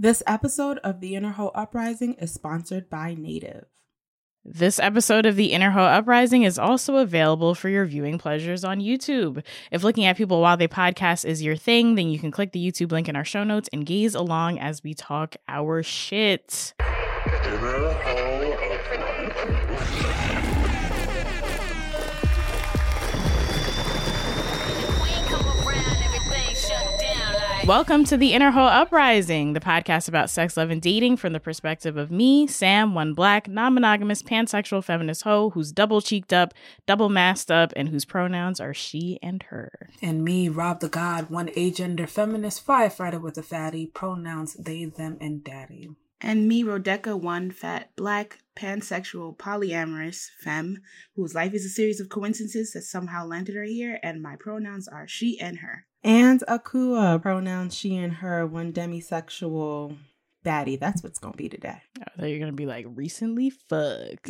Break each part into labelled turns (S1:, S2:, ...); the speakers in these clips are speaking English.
S1: This episode of The Inner Hoe Uprising is sponsored by Native.
S2: This episode of The Inner Hoe Uprising is also available for your viewing pleasures on YouTube. If looking at people while they podcast is your thing, then you can click the YouTube link in our show notes and gaze along as we talk our shit.
S3: Inner Hoe Uprising.
S2: Welcome to The Inner Hoe Uprising, the podcast about sex, love, and dating from the perspective of me, Sam, one black, non-monogamous, pansexual feminist hoe who's double-cheeked up, double-masked up, and whose pronouns are she and her.
S4: And me, Rob the God, one agender feminist firefighter with a fatty, pronouns they, them, and daddy.
S5: And me, Rodeka, one fat, black, pansexual, polyamorous femme, whose life is a series of coincidences that somehow landed her here, and my pronouns are she and her.
S1: And Akua, pronouns she and her, one demisexual baddie. That's what's going to be today.
S2: I thought you were going to be like, recently fucked.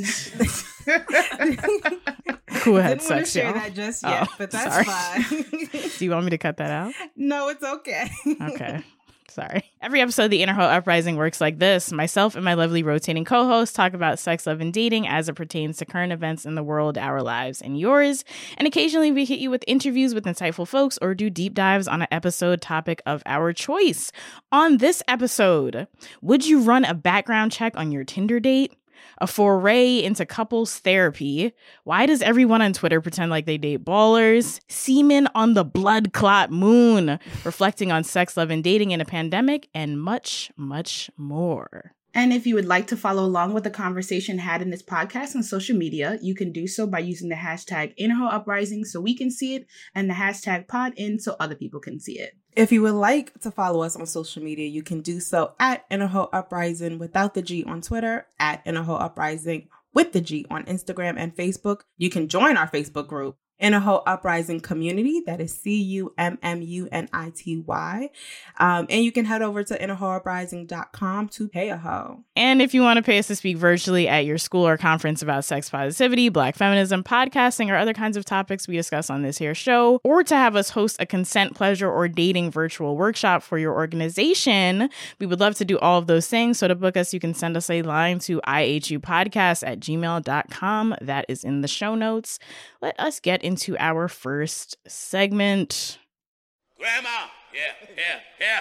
S2: Akua had sex,
S1: y'all.
S2: y'all.
S1: That just yet, but that's fine.
S2: Do you want me to cut that out?
S1: No, it's okay.
S2: Okay. Sorry. Every episode of The Inner Hoe Uprising works like this. Myself and my lovely rotating co-hosts talk about sex, love, and dating as it pertains to current events in the world, our lives, and yours. And occasionally we hit you with interviews with insightful folks or do deep dives on an episode topic of our choice. On this episode, would you run a background check on your Tinder date? A foray into couples therapy. Why does everyone on Twitter pretend like they date ballers? Semen on the blood clot moon. Reflecting on sex, love, and dating in a pandemic, and much, much more.
S5: And if you would like to follow along with the conversation had in this podcast on social media, you can do so by using the hashtag InnerHoeUprising so we can see it, and the hashtag PodIn so other people can see it.
S1: If you would like to follow us on social media, you can do so at Inner Hoe Uprising without the G on Twitter, at Inner Hoe Uprising with the G on Instagram and Facebook. You can join our Facebook group, Inner Hoe Uprising Community. That is CUMMUNITY. And you can head over to innerhoeuprising.com to pay a hoe.
S2: And if you want to pay us to speak virtually at your school or conference about sex positivity, black feminism, podcasting, or other kinds of topics we discuss on this here show, or to have us host a consent, pleasure, or dating virtual workshop for your organization, we would love to do all of those things. So to book us, you can send us a line to ihupodcast@gmail.com. That is in the show notes. Let us get into our first segment.
S3: Grandma, yeah.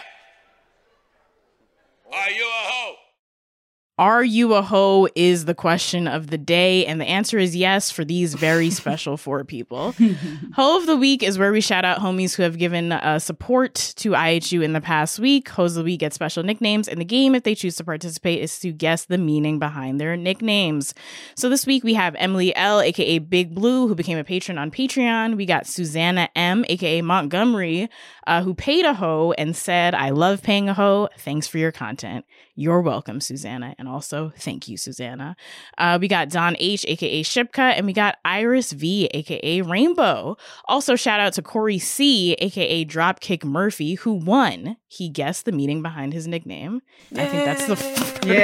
S3: Are you a hoe?
S2: Are you a hoe is the question of the day, and the answer is yes for these very special four people. Hoe of the Week is where we shout out homies who have given support to IHU in the past week. Hoes of the Week get special nicknames, and the game, if they choose to participate, is to guess the meaning behind their nicknames. So this week we have Emily L, aka Big Blue, who became a patron on Patreon. We got Susanna M, aka Montgomery, who paid a hoe and said, "I love paying a hoe. Thanks for your content." You're welcome, Susanna. And also, thank you, Susanna. We got Don H, aka Shipka, and we got Iris V, aka Rainbow. Also, shout out to Corey C, aka Dropkick Murphy, who won. He guessed the meaning behind his nickname. I think that's the first time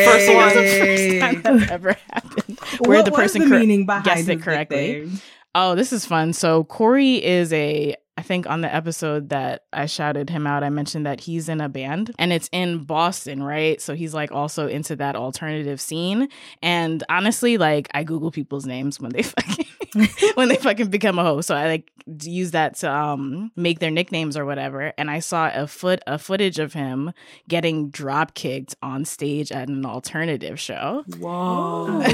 S2: that's ever happened. Where the person guessed it correctly.
S1: Nickname?
S2: Oh, this is fun. So Corey is I think on the episode that I shouted him out, I mentioned that he's in a band and it's in Boston, right? So he's like also into that alternative scene. And honestly, like I Google people's names when they fucking become a host. So I like use that to make their nicknames or whatever. And I saw a footage of him getting drop kicked on stage at an alternative show.
S4: Whoa.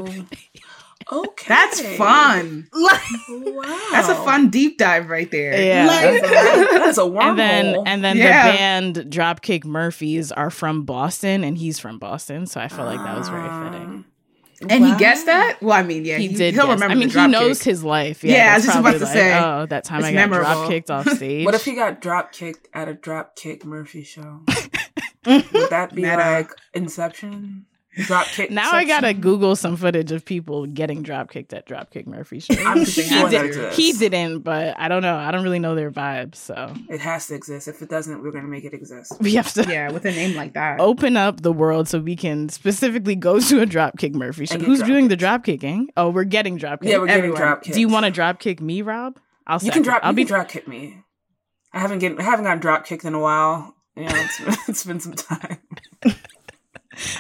S4: Okay.
S5: That's fun.
S4: Wow.
S5: That's a fun deep dive right there.
S2: Yeah.
S4: That's a wormhole.
S2: And then
S5: Yeah.
S2: the band Dropkick Murphys are from Boston, and he's from Boston. So I felt like that was very fitting.
S5: And he guessed that? Well, I mean, yeah.
S2: He did.
S5: He'll
S2: guess.
S5: remember
S2: I mean,
S5: the
S2: he
S5: drop
S2: knows
S5: kick.
S2: his life.
S5: Yeah, I was
S2: that's
S5: just about
S2: probably
S5: to say.
S2: oh, that time
S5: It's
S2: I got
S5: memorable.
S2: drop kicked off stage.
S4: What if he got drop kicked at a Dropkick Murphy show? Would that be
S5: Meta.
S4: like Inception? Drop kick.
S2: Now I gotta Google some footage of people getting drop kicked at Dropkick Murphy shows.
S4: I'm just sure that exists.
S2: He didn't, but I don't know. I don't really know their vibes, so
S4: It has to exist. If it doesn't, we're gonna make it exist.
S2: we have to
S5: Yeah, with a name like that.
S2: open up the world so we can specifically go to a Dropkick Murphy show.
S4: And get
S2: Who's
S4: drop
S2: doing the drop kicking? Oh, we're getting drop kicked.
S4: Yeah, we're getting
S5: Everyone.
S4: drop kicked.
S2: Do you want to drop kick me, Rob? I'll
S4: You can drop.
S2: I'll
S4: You
S2: be
S4: can drop kick me. I haven't gotten drop kicked in a while. You know, it's been some time.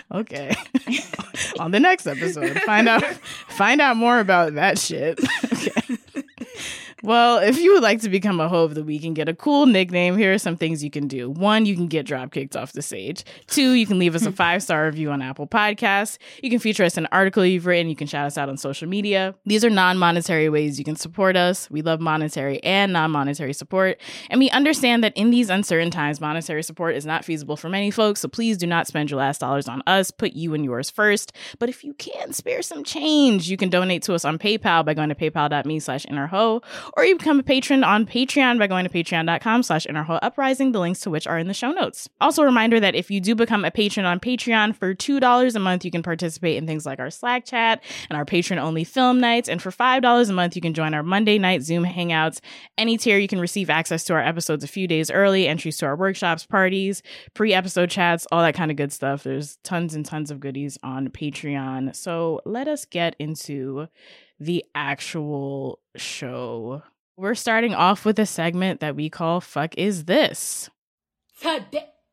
S2: Okay. On the next episode, find out more about that shit. Okay. Well, if you would like to become a hoe of the week and get a cool nickname, here are some things you can do. 1, you can get drop kicked off the stage. 2, you can leave us a 5-star review on Apple Podcasts. You can feature us in an article you've written. You can shout us out on social media. These are non-monetary ways you can support us. We love monetary and non-monetary support. And we understand that in these uncertain times, monetary support is not feasible for many folks. So please do not spend your last dollars on us. Put you and yours first. But if you can spare some change, you can donate to us on PayPal by going to paypal.me/innerhoe. Or you become a patron on Patreon by going to patreon.com/innerhoeuprising, the links to which are in the show notes. Also a reminder that if you do become a patron on Patreon for $2 a month, you can participate in things like our Slack chat and our patron-only film nights. And for $5 a month, you can join our Monday night Zoom hangouts. Any tier, you can receive access to our episodes a few days early, entries to our workshops, parties, pre-episode chats, all that kind of good stuff. There's tons and tons of goodies on Patreon. So let us get into the actual show. We're starting off with a segment that we call Fuck Is This?
S6: Oh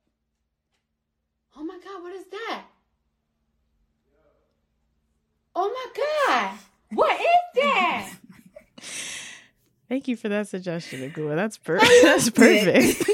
S6: my God, what is that? Oh my God, what is that?
S2: Thank you for that suggestion, Akua. That's perfect. That's perfect.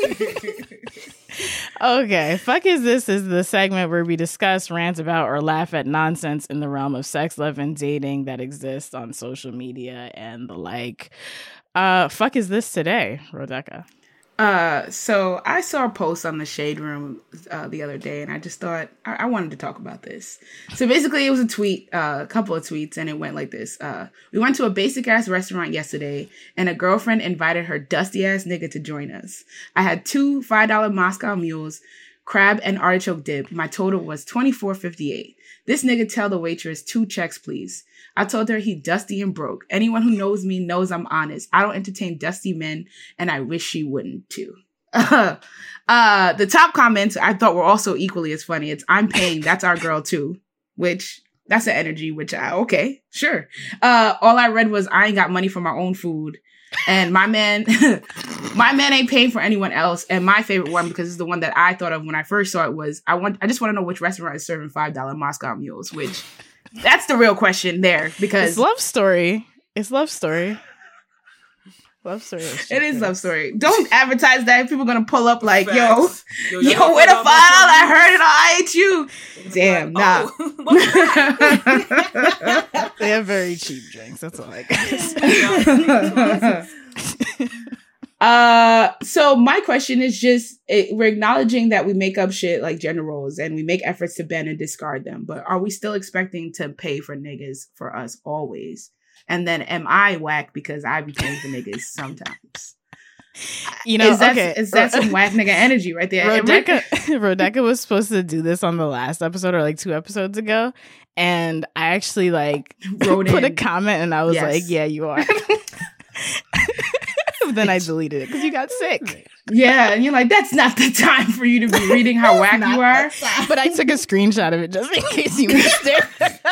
S2: Okay, Fuck Is This is the segment where we discuss, rant about, or laugh at nonsense in the realm of sex, love, and dating that exists on social media and the like. Fuck is this today, Rodeka?
S5: So I saw a post on the Shade Room the other day, and I just thought I wanted to talk about this. So basically, it was a tweet, a couple of tweets, and it went like this. We went to a basic-ass restaurant yesterday, and a girlfriend invited her dusty-ass nigga to join us. I had 2 $5 Moscow mules, crab, and artichoke dip. My total was $24.58. This nigga tell the waitress 2 checks, please. I told her he dusty and broke. Anyone who knows me knows I'm honest. I don't entertain dusty men, and I wish she wouldn't too. The top comments I thought were also equally as funny. It's I'm paying. That's our girl too. Which that's the energy. Which okay, sure. All I read was I ain't got money for my own food, and my man, my man ain't paying for anyone else. And my favorite one, because it's the one that I thought of when I first saw it, was I just want to know which restaurant is serving $5 Moscow mules. Which that's the real question there, because
S2: it's love story. It's love story. Love story.
S5: It is love story. Don't advertise that. People are gonna pull up like, yo, where the $5? I heard it on IHU. Damn, nah.
S2: They have very cheap drinks. That's all I guess.
S5: So my question is just, we're acknowledging that we make up shit like gender roles and we make efforts to bend and discard them, but are we still expecting to pay for niggas for us always? And then am I whack because I be paying for niggas sometimes?
S2: You know,
S5: is that some whack nigga energy right there?
S2: Rodeka was supposed to do this on the last episode or like 2 episodes ago, and I actually like put a comment and I was like, yeah, you are. Then I deleted it because you got sick.
S5: Yeah, and you're like, that's not the time for you to be reading how whack you are.
S2: But I took a screenshot of it just in case you missed it.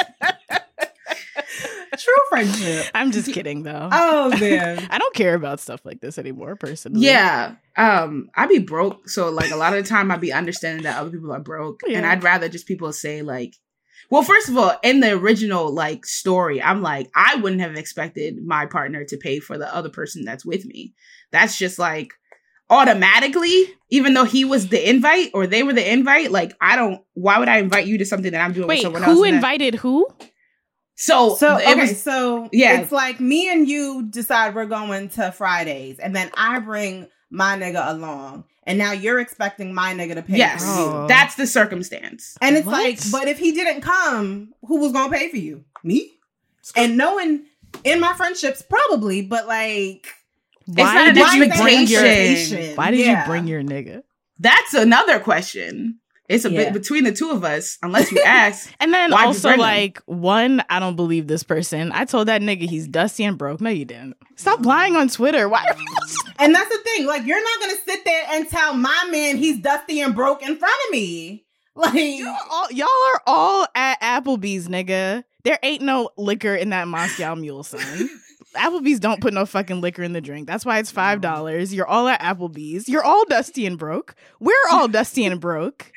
S1: True friendship.
S2: I'm just kidding, though.
S1: Oh, man.
S2: I don't care about stuff like this anymore, personally.
S5: Yeah. I be broke. So, like, a lot of the time I be understanding that other people are broke. Yeah. And I'd rather just people say, like, well, first of all, in the original, like, story, I'm like, I wouldn't have expected my partner to pay for the other person that's with me. That's just, like, automatically, even though he was the invite or they were the invite, like, why would I invite you to something that I'm doing with someone else?
S2: Who invited who?
S5: So
S1: it's like me and you decide we're going to Fridays, and then I bring my nigga along, and now you're expecting my nigga to pay for you.
S5: That's the circumstance.
S1: And it's like, but if he didn't come, who was gonna pay for you? Me? And knowing in my friendships, probably, but like,
S2: why did you bring your nigga?
S5: That's another question. It's a bit between the two of us, unless you ask.
S2: And then also, like, one, I don't believe this person. I told that nigga he's dusty and broke. No, you didn't. Stop lying on Twitter. Why?
S1: And that's the thing. Like, you're not going to sit there and tell my man he's dusty and broke in front of me. Like,
S2: y'all are all at Applebee's, nigga. There ain't no liquor in that Moscow Mule, son. Applebee's don't put no fucking liquor in the drink. That's why it's $5. You're all at Applebee's. You're all dusty and broke. We're all dusty and broke.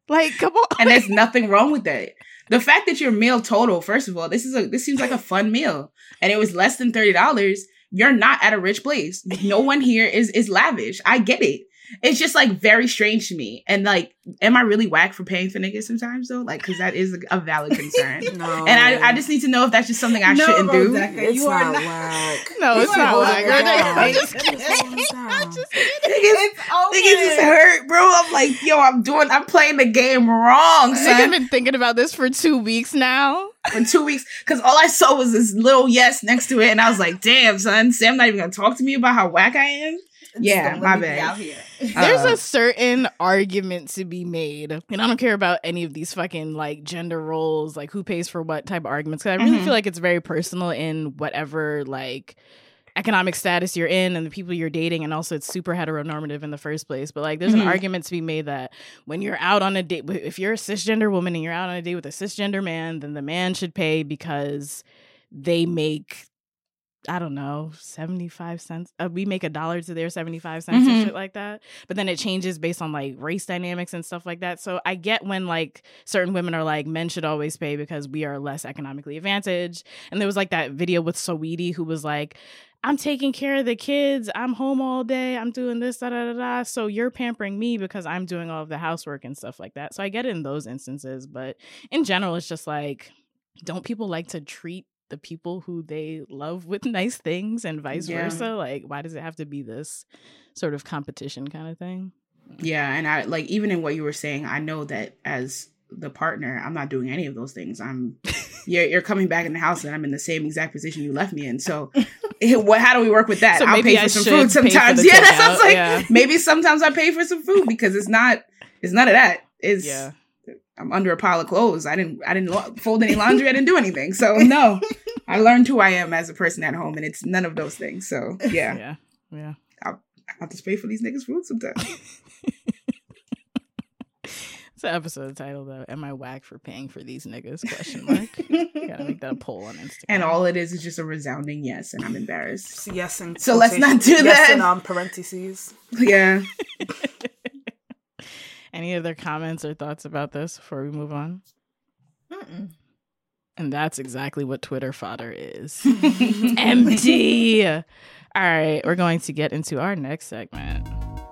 S2: Like, come on.
S5: And there's nothing wrong with that. The fact that your meal total, first of all, this seems like a fun meal, and it was less than $30. You're not at a rich place. No one here is lavish. I get it. It's just like very strange to me. And like, am I really whack for paying for niggas sometimes though? Like, because that is a valid concern.
S4: No.
S5: And I just need to know if that's just something I shouldn't do.
S4: It's
S1: you are
S4: not
S1: not
S4: whack.
S2: No, it's not whack.
S4: I'm
S2: just kidding. I'm just kidding.
S5: Niggas is hurt, bro. I'm like, yo, I'm playing the game wrong,
S2: I've
S5: son.
S2: been thinking about this for 2 weeks now.
S5: For 2 weeks, because all I saw was this little yes next to it, and I was like, damn, son, Sam not even gonna talk to me about how whack I am. Yeah, my bad.
S2: There's a certain argument to be made, and I don't care about any of these fucking like gender roles, like who pays for what type of arguments, because I really feel like it's very personal in whatever like economic status you're in and the people you're dating, and also it's super heteronormative in the first place. But like there's an argument to be made that when you're out on a date, if you're a cisgender woman and you're out on a date with a cisgender man, then the man should pay because they make, I don't know, 75 cents. We make $1 to their 75 cents and shit like that. But then it changes based on like race dynamics and stuff like that. So I get when like certain women are like, men should always pay because we are less economically advantaged. And there was like that video with Saweetie who was like, I'm taking care of the kids. I'm home all day. I'm doing this, da, da, da, da. So you're pampering me because I'm doing all of the housework and stuff like that. So I get it in those instances. But in general, it's just like, don't people like to treat the people who they love with nice things and vice versa? Like, why does it have to be this sort of competition kind of thing?
S5: Yeah, and I like, even in what you were saying, I know that as the partner, I'm not doing any of those things. You're coming back in the house and I'm in the same exact position you left me in. So how do we work with that?
S2: So
S5: I'll pay for some food sometimes. Yeah, that sounds like maybe sometimes I pay for some food because it's none of that. I'm under a pile of clothes. I didn't fold any laundry. I didn't do anything. So no, I learned who I am as a person at home, and it's none of those things. So yeah. I'll have to pay for these niggas' food sometimes.
S2: It's an episode title though. Am I whack for paying for these niggas? Question mark. Gotta make that a poll on Instagram.
S5: And all it is just a resounding yes, and I'm embarrassed.
S4: Yes, and
S5: so let's not do
S4: yes
S5: that.
S4: And parentheses.
S5: Yeah.
S2: Any other comments or thoughts about this before we move on? And that's exactly what Twitter fodder is. Empty. All right, we're going to get into our next segment.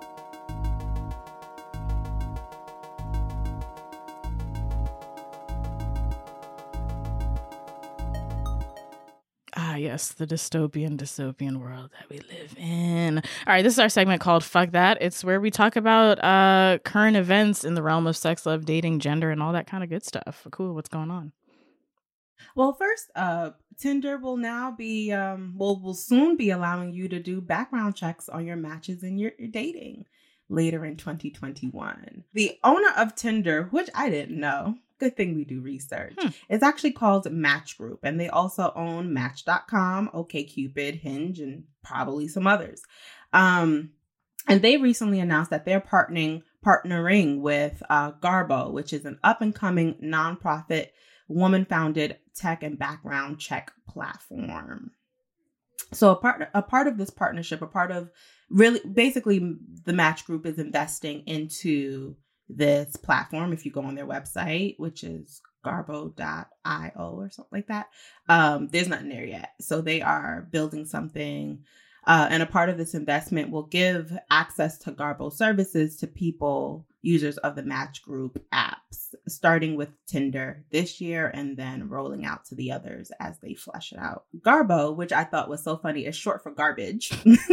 S2: Yes, the dystopian world that we live in. All right, this is our segment called Fuck That. It's where we talk about current events in the realm of sex, love, dating, gender, and all that kind of good stuff. Cool, what's going on?
S1: Well, first up, Tinder will now be, will soon be allowing you to do background checks on your matches in your dating later in 2021. The owner of Tinder, which I didn't know, good thing we do research. It's actually called Match Group, and they also own Match.com, OkCupid, Hinge, and probably some others. And they recently announced that they're partnering with Garbo, which is an up-and-coming nonprofit, woman-founded tech and background check platform. So a part of this partnership, a part of really basically the Match Group is investing into this platform. If you go on their website, which is garbo.io or something like that, there's nothing there yet. So they are building something, and a part of this investment will give access to Garbo services to people, users of the Match Group apps, starting with Tinder this year and then rolling out to the others as they flesh it out. Garbo, which I thought was so funny, is short for garbage.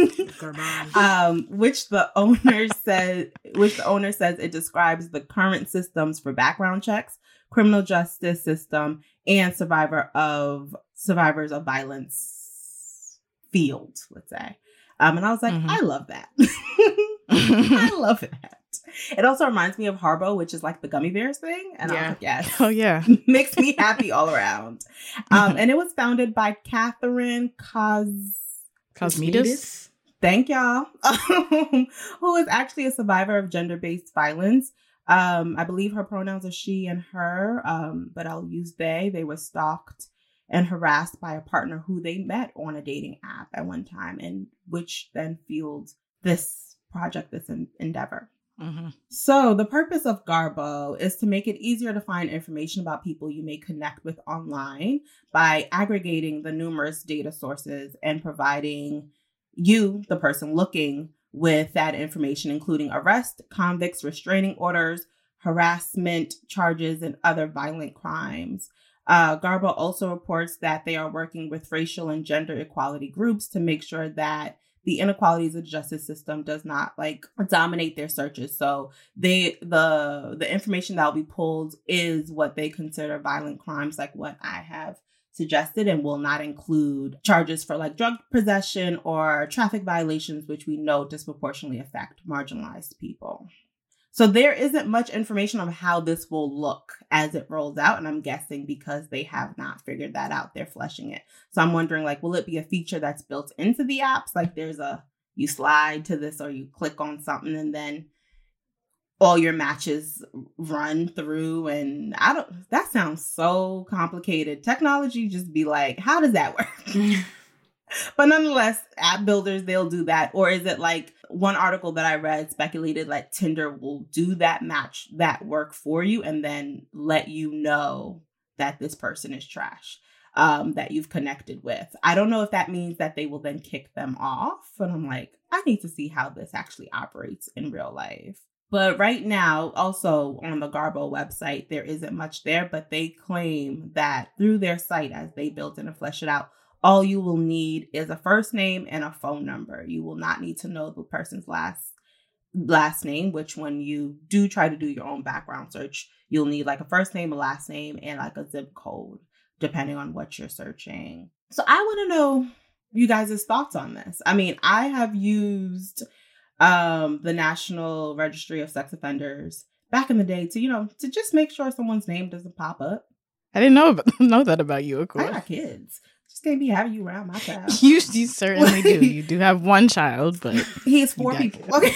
S1: Which the owner says it describes the current systems for background checks, criminal justice system, and survivors of violence fields, let's say. And I was like, I love that. I love that. It also reminds me of Harbo, which is like the gummy bears thing. And I was like, yes.
S2: Oh, yeah.
S1: Makes me happy all around. And it was founded by Catherine
S2: Cosmides.
S1: Thank y'all. Who is actually a survivor of gender-based violence. I believe her pronouns are she and her, but I'll use they. They were stalked and harassed by a partner who they met on a dating app at one time, and which then fueled this project, this endeavor.
S2: Mm-hmm.
S1: So the purpose of Garbo is to make it easier to find information about people you may connect with online by aggregating the numerous data sources and providing you, the person looking, with that information, including arrest, convicts, restraining orders, harassment charges, and other violent crimes. Garbo also reports that they are working with racial and gender equality groups to make sure that the inequalities of the justice system does not dominate their searches. So the information that will be pulled is what they consider violent crimes, like what I have suggested, and will not include charges for drug possession or traffic violations, which we know disproportionately affect marginalized people. So there isn't much information on how this will look as it rolls out. And I'm guessing because they have not figured that out, they're fleshing it. So I'm wondering, will it be a feature that's built into the apps? There's you slide to this or you click on something and then all your matches run through. And that sounds so complicated. Technology just be how does that work? But nonetheless, app builders, they'll do that. Or is it one article that I read speculated Tinder will do that work for you and then let you know that this person is trash, that you've connected with. I don't know if that means that they will then kick them off. And I'm I need to see how this actually operates in real life. But right now, also on the Garbo website, there isn't much there, but they claim that through their site, as they build it and flesh it out, all you will need is a first name and a phone number. You will not need to know the person's last name, which when you do try to do your own background search, you'll need a first name, a last name, and a zip code, depending on what you're searching. So I want to know you guys' thoughts on this. I mean, I have used the National Registry of Sex Offenders back in the day to just make sure someone's name doesn't pop up.
S2: I didn't know that about you, of course.
S1: I got kids. Just can't be having you around my child.
S2: You certainly do. You do have one child, but
S1: he's 4 people. Okay.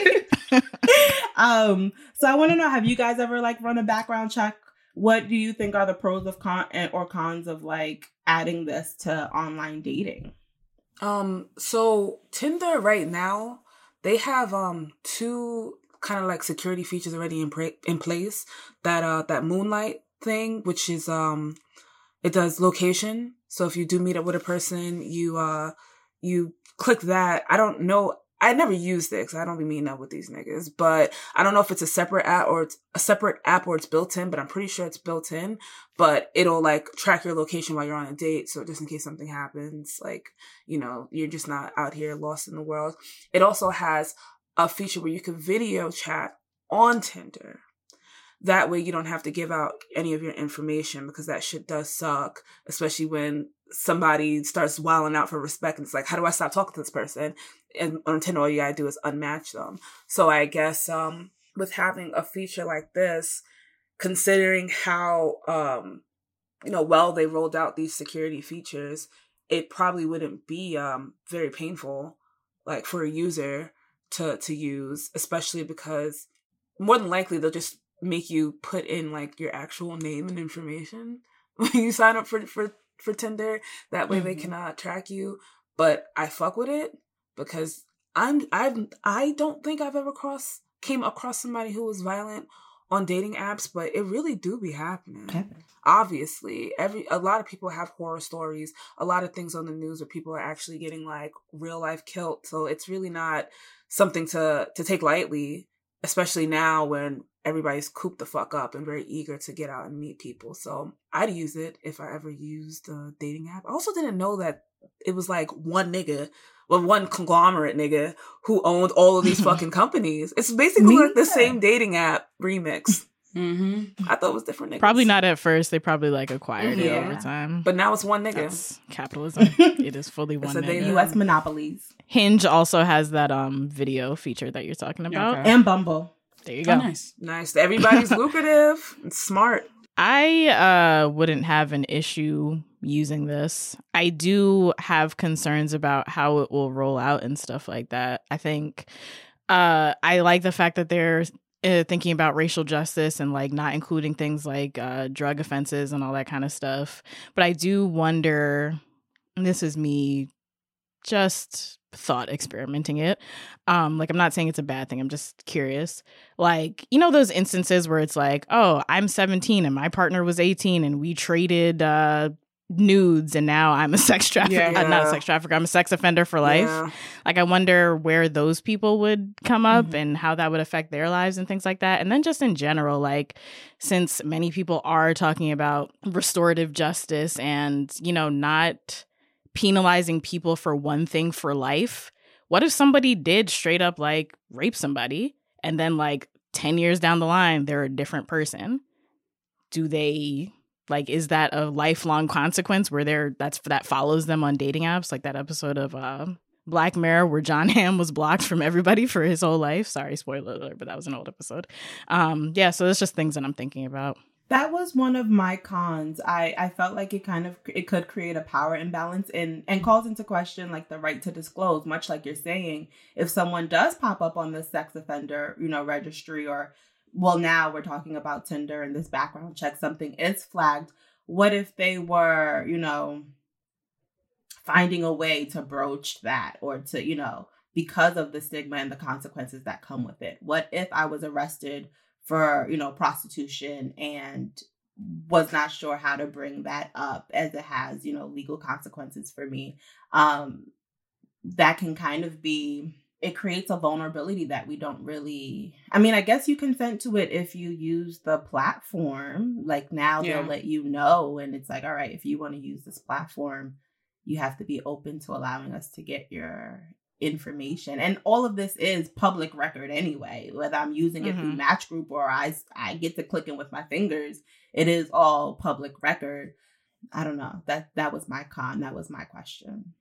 S1: So I want to know, have you guys ever run a background check? What do you think are the pros of cons of adding this to online dating?
S4: So Tinder right now, they have two kind of security features already in place. That Moonlight thing, which is it does location. So if you do meet up with a person, you click that. I don't know. I never used it because I don't be meeting up with these niggas. But I don't know if it's a separate app or it's built in. But I'm pretty sure it's built in. But it'll track your location while you're on a date. So just in case something happens, you're just not out here lost in the world. It also has a feature where you can video chat on Tinder. That way you don't have to give out any of your information, because that shit does suck, especially when somebody starts wilding out for respect. And it's how do I stop talking to this person? And on Tinder, all you gotta do is unmatch them. So I guess with having a feature like this, considering how well they rolled out these security features, it probably wouldn't be very painful for a user to use, especially because more than likely they'll just make you put in your actual name and information when you sign up for Tinder. That way they can track you. But I fuck with it because I don't think I've ever came across somebody who was violent on dating apps, but it really do be happening. Okay. Obviously, a lot of people have horror stories, a lot of things on the news where people are actually getting real life killed. So it's really not something to take lightly, especially now when everybody's cooped the fuck up and very eager to get out and meet people. So I'd use it if I ever used a dating app. I also didn't know that it was one nigga, one conglomerate nigga who owned all of these fucking companies. It's basically the same dating app remix. Mm-hmm. I thought it was different niggas.
S2: Probably not at first. They probably acquired it over time.
S4: But now it's one nigga.
S2: That's capitalism. It is fully one nigga.
S1: U.S. monopolies.
S2: Hinge also has that video feature that you're talking about.
S1: Okay. And Bumble.
S2: There you go.
S4: Oh, nice. Everybody's lucrative and smart.
S2: I wouldn't have an issue using this. I do have concerns about how it will roll out and stuff like that. I think I like the fact that they're thinking about racial justice and not including things like drug offenses and all that kind of stuff. But I do wonder, and this is me just thought experimenting it. Like, I'm not saying it's a bad thing. I'm just curious. Like, you know, those instances where it's like, oh, I'm 17 and my partner was 18 and we traded nudes and now I'm a sex trafficker. Not a sex trafficker. I'm a sex offender for life.
S4: Yeah.
S2: Like, I wonder where those people would come up and how that would affect their lives and things like that. And then just in general, like, since many people are talking about restorative justice and, you know, not penalizing people for one thing for life, what if somebody did straight up like rape somebody and then like 10 years down the line they're a different person? Do they, like, is that a lifelong consequence where that follows them on dating apps, like that episode of Black Mirror where John Hamm was blocked from everybody for his whole life? Sorry, spoiler alert, but that was an old episode. So it's just things that I'm thinking about.
S1: That was one of my cons. I felt like it could create a power imbalance and calls into question like the right to disclose, much like you're saying. If someone does pop up on the sex offender, you know, registry, or, well, now we're talking about Tinder and this background check, something is flagged. What if they were, you know, finding a way to broach that, or to, you know, because of the stigma and the consequences that come with it? What if I was arrested for, you know, prostitution and was not sure how to bring that up, as it has, you know, legal consequences for me? That can kind of be, it creates a vulnerability that we don't really, I mean, I guess you consent to it if you use the platform. Like, now they'll let you know, and it's like, all right, if you want to use this platform, you have to be open to allowing us to get your information. And all of this is public record anyway, whether I'm using it through Match Group or I get to clicking with my fingers, it is all public record. I don't know. That was my con. That was my question.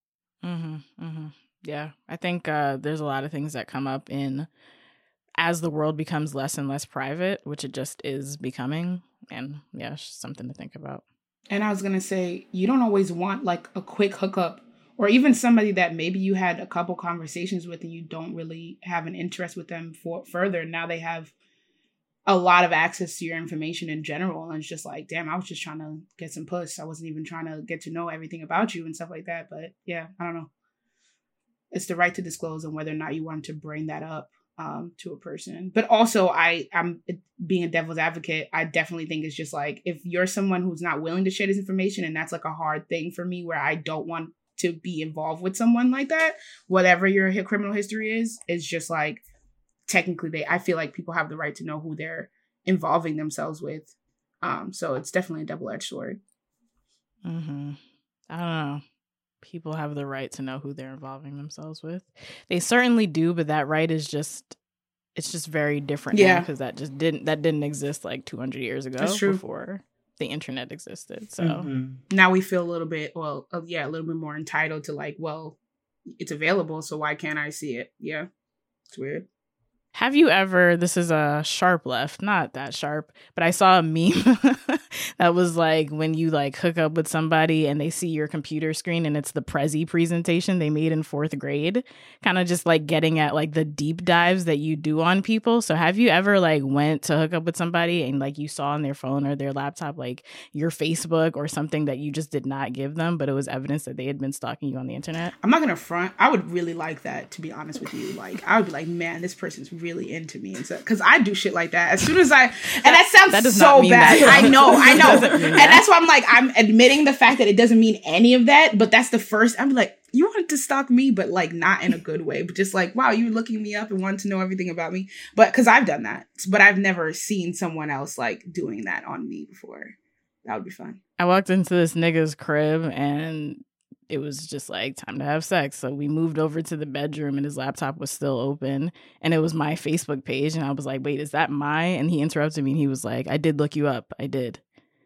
S2: Yeah, I think there's a lot of things that come up as the world becomes less and less private, which it just is becoming. And yeah, it's just something to think about.
S5: And I was going to say, you don't always want like a quick hookup, or even somebody that maybe you had a couple conversations with and you don't really have an interest with them for further. Now they have a lot of access to your information in general. And it's just like, damn, I was just trying to get some puss. I wasn't even trying to get to know everything about you and stuff like that. But yeah, I don't know. It's the right to disclose and whether or not you want to bring that up to a person. But also, I'm being a devil's advocate. I definitely think it's just like, if you're someone who's not willing to share this information, and that's like a hard thing for me where I don't want to be involved with someone like that, whatever your criminal history is, it's just like, technically I feel like people have the right to know who they're involving themselves with. So it's definitely a double-edged sword.
S2: I don't know. People have the right to know who they're involving themselves with. They certainly do, but that right is just, it's just very different now, because that didn't exist like 200 years ago.
S5: That's true.
S2: Before the internet existed. So
S5: now we feel a little bit, a little bit more entitled to like, well, it's available, so why can't I see it? Yeah, it's weird.
S2: Have you ever, this is a sharp left, not that sharp, but I saw a meme that was like when you like hook up with somebody and they see your computer screen and it's the Prezi presentation they made in 4th grade, kind of just like getting at like the deep dives that you do on people. So have you ever like went to hook up with somebody and like you saw on their phone or their laptop like your Facebook or something that you just did not give them, but it was evidence that they had been stalking you on the internet?
S5: I'm not gonna front. I would really like that, to be honest with you. Like, I would be like, man, this person's really into me, and so because I do shit like that as soon as and that sounds so bad. I know, and that's why I'm like, I'm admitting the fact that it doesn't mean any of that, but that's the first. I'm like, you wanted to stalk me, but like not in a good way, but just like, wow, you were looking me up and wanted to know everything about me. But because I've done that, but I've never seen someone else like doing that on me before. That would be fun.
S2: I walked into this nigga's crib and it was just like time to have sex. So we moved over to the bedroom and his laptop was still open and it was my Facebook page. And I was like, wait, is that mine? And he interrupted me and he was like, I did look you up. I did.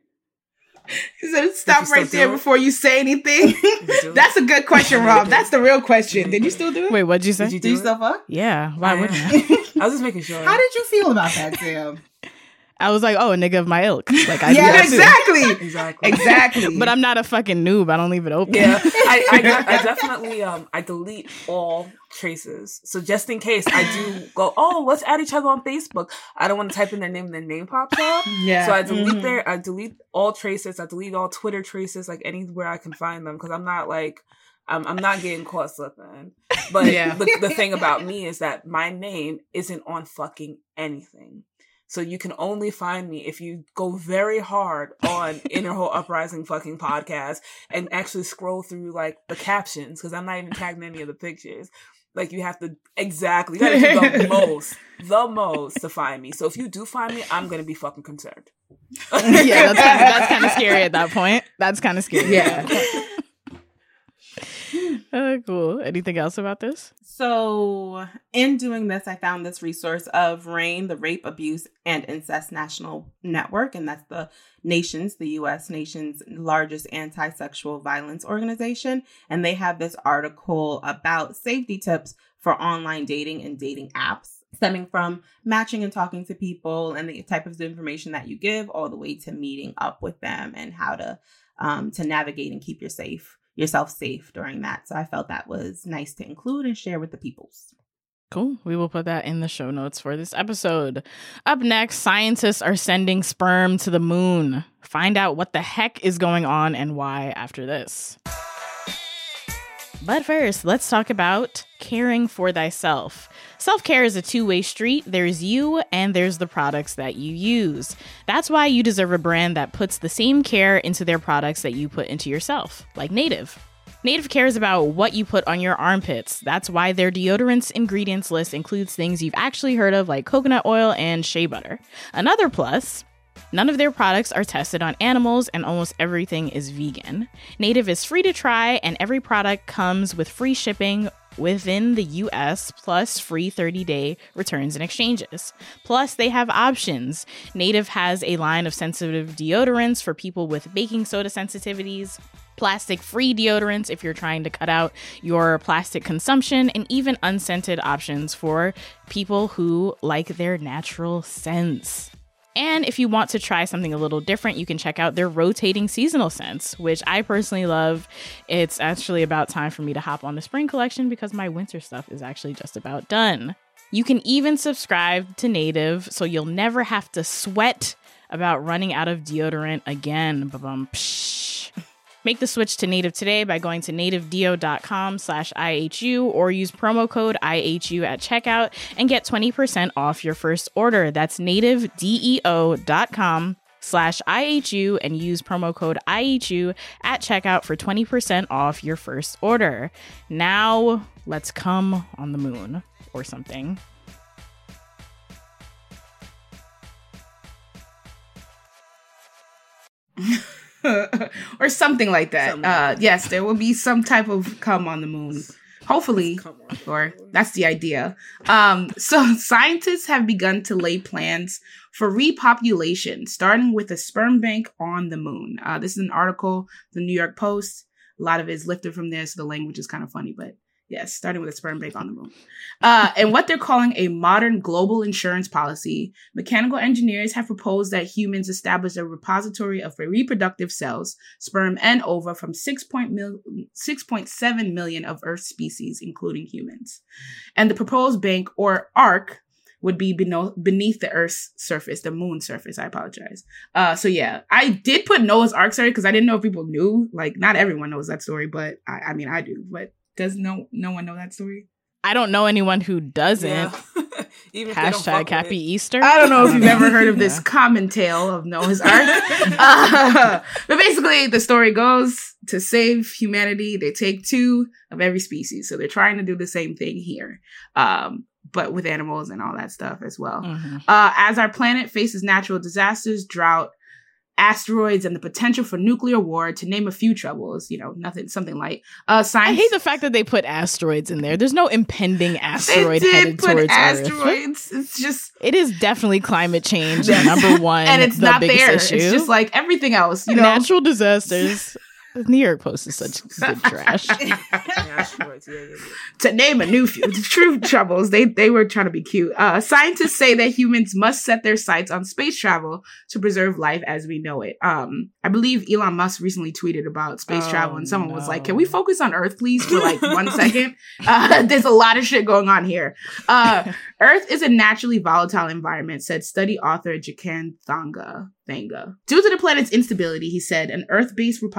S5: He said, stop right there before you say anything. That's a good question, Rob. That's the real question. Did you still do it?
S2: Wait, what'd you say?
S1: Did you still fuck?
S2: Yeah. Why wouldn't I?
S4: I was just making sure.
S1: How did you feel about that, Sam?
S2: I was like, oh, a nigga of my ilk. Like, I
S5: yeah,
S2: do that
S5: exactly.
S2: But I'm not a fucking noob. I don't leave it open.
S4: Yeah, I definitely I delete all traces. So just in case I do go, oh, let's add each other on Facebook. I don't want to type in their name and their name pops up. Yeah. So I delete I delete all traces. I delete all Twitter traces, like anywhere I can find them, because I'm not like, I'm not getting caught slipping. But the thing about me is that my name isn't on fucking anything. So you can only find me if you go very hard on Inner Whole Uprising fucking podcast and actually scroll through like the captions, because I'm not even tagging any of the pictures. Like you have to do the most to find me. So if you do find me, I'm gonna be fucking concerned.
S2: Yeah, that's kind of scary at that point. That's kind of scary.
S5: Yeah.
S2: Cool. Anything else about this?
S1: So in doing this, I found this resource of RAINN, the Rape, Abuse, and Incest National Network. And that's the U.S. nation's largest anti-sexual violence organization. And they have this article about safety tips for online dating and dating apps, stemming from matching and talking to people and the type of information that you give, all the way to meeting up with them and how to navigate and keep yourself safe during that. So I felt that was nice to include and share with the peoples.
S2: Cool. We will put that in the show notes for this episode. Up next, scientists are sending sperm to the moon. Find out what the heck is going on and why after this. But first, let's talk about caring for thyself. Self-care is a two-way street. There's you and there's the products that you use. That's why you deserve a brand that puts the same care into their products that you put into yourself, like Native. Native cares about what you put on your armpits. That's why their deodorants ingredients list includes things you've actually heard of, like coconut oil and shea butter. Another plus, none of their products are tested on animals and almost everything is vegan. Native is free to try and every product comes with free shipping within the US, plus free 30-day returns and exchanges. Plus, they have options. Native has a line of sensitive deodorants for people with baking soda sensitivities, plastic-free deodorants if you're trying to cut out your plastic consumption, and even unscented options for people who like their natural scents. And if you want to try something a little different, you can check out their rotating seasonal scents, which I personally love. It's actually about time for me to hop on the spring collection because my winter stuff is actually just about done. You can even subscribe to Native so you'll never have to sweat about running out of deodorant again. Ba-bum, psh. Make the switch to Native today by going to nativedeo.com/IHU or use promo code IHU at checkout and get 20% off your first order. That's nativedeo.com/IHU and use promo code IHU at checkout for 20% off your first order. Now, let's come on the moon or something.
S5: Or something like that. Yes, there will be some type of come on the moon. Hopefully, or that's the idea. So scientists have begun to lay plans for repopulation, starting with a sperm bank on the moon. This is an article, the New York Post. A lot of it is lifted from there, so the language is kind of funny, but yes, starting with a sperm bank on the moon. And what they're calling a modern global insurance policy, mechanical engineers have proposed that humans establish a repository of reproductive cells, sperm and ova from 6.7 million of Earth species, including humans. And the proposed bank, or ark, would be beneath the Earth's surface, the moon's surface. I apologize. So yeah, I did put Noah's Ark story because I didn't know if people knew. Like, not everyone knows that story, but I mean, I do. But does no one know that story?
S2: I don't know anyone who doesn't.
S4: Yeah. Even if
S2: Hashtag Happy Easter.
S5: I don't know if you've ever heard of this common tale of Noah's Ark. But basically, the story goes, to save humanity, they take two of every species. So they're trying to do the same thing here, but with animals and all that stuff as well. Mm-hmm. As our planet faces natural disasters, drought, asteroids, and the potential for nuclear war, to name a few troubles, something light. Science. I
S2: hate the fact that they put asteroids in there. There's no impending asteroid headed towards
S5: asteroids.
S2: Earth.
S5: It's just,
S2: it is definitely climate change, number one,
S5: and it's not there.
S2: Issue.
S5: It's just like everything else,
S2: natural disasters. The New York Post is such good trash.
S5: To name a new few true troubles, they were trying to be cute. Scientists say that humans must set their sights on space travel to preserve life as we know it. I believe Elon Musk recently tweeted about space travel, and someone was like, "Can we focus on Earth, please, for like 1 second?" There's a lot of shit going on here. Earth is a naturally volatile environment, said study author Jakan Thanga. Due to the planet's instability, he said, an Earth-based repository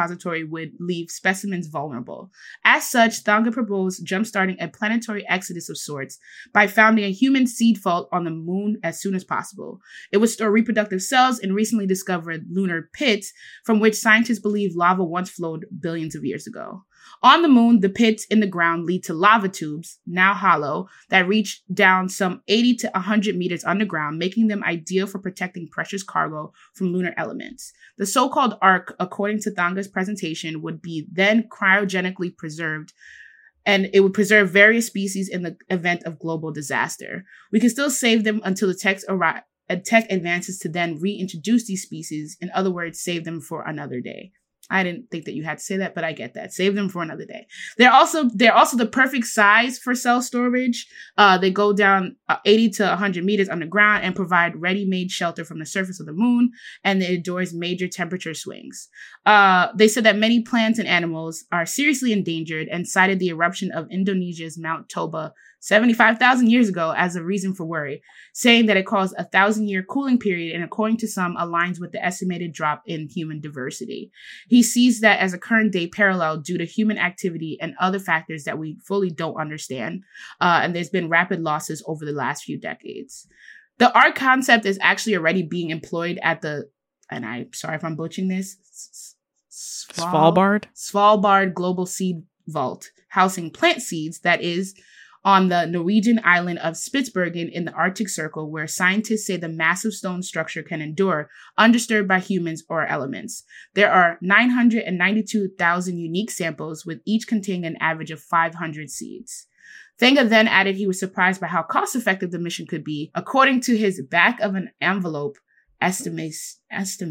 S5: asteroid would leave specimens vulnerable. As such, Thanga proposed jumpstarting a planetary exodus of sorts by founding a human seed vault on the moon as soon as possible. It would store reproductive cells in recently discovered lunar pits from which scientists believe lava once flowed billions of years ago. On the moon, the pits in the ground lead to lava tubes, now hollow, that reach down some 80 to 100 meters underground, making them ideal for protecting precious cargo from lunar elements. The so-called Ark, according to Thanga's presentation, would be then cryogenically preserved, and it would preserve various species in the event of global disaster. We can still save them until the tech advances to then reintroduce these species, in other words, save them for another day. I didn't think that you had to say that, but I get that. Save them for another day. They're also the perfect size for cell storage. They go down 80 to 100 meters underground and provide ready-made shelter from the surface of the moon, and it endures major temperature swings. They said that many plants and animals are seriously endangered and cited the eruption of Indonesia's Mount Toba 75,000 years ago as a reason for worry, saying that it caused a 1,000-year cooling period and, according to some, aligns with the estimated drop in human diversity. He sees that as a current day parallel due to human activity and other factors that we fully don't understand, and there's been rapid losses over the last few decades. The Ark concept is actually already being employed at the, and I'm sorry if I'm butchering this, Svalbard Global Seed Vault, housing plant seeds, that is, on the Norwegian island of Spitsbergen in the Arctic Circle, where scientists say the massive stone structure can endure undisturbed by humans or elements. There are 992,000 unique samples, with each containing an average of 500 seeds. Thanga then added he was surprised by how cost-effective the mission could be. According to his back of an envelope estimations?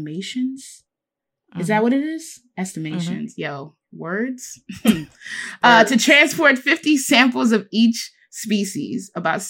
S5: Is that what it is? Estimations. Yo, words. To transport 50 samples of each species, about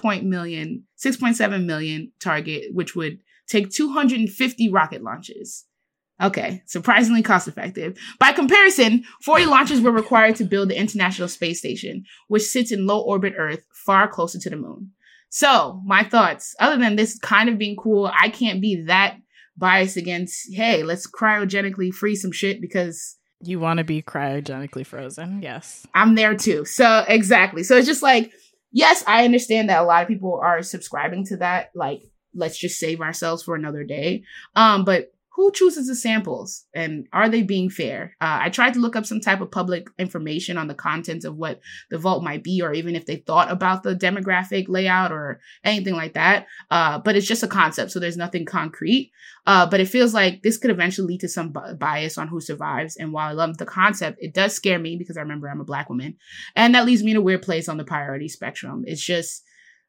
S5: 6.7 million target, which would take 250 rocket launches. Okay, surprisingly cost effective. By comparison, 40 launches were required to build the International Space Station, which sits in low orbit Earth, far closer to the moon. So, my thoughts, other than this kind of being cool, I can't be that biased against, hey, let's cryogenically freeze some shit because
S2: you want to be cryogenically frozen. Yes.
S5: I'm there too. So exactly. So it's just like, yes, I understand that a lot of people are subscribing to that. Like, let's just save ourselves for another day. But who chooses the samples and are they being fair? I tried to look up some type of public information on the contents of what the vault might be, or even if they thought about the demographic layout or anything like that. But it's just a concept, so there's nothing concrete. But it feels like this could eventually lead to some bias on who survives. And while I love the concept, it does scare me because I remember I'm a Black woman. And that leaves me in a weird place on the priority spectrum. It's just,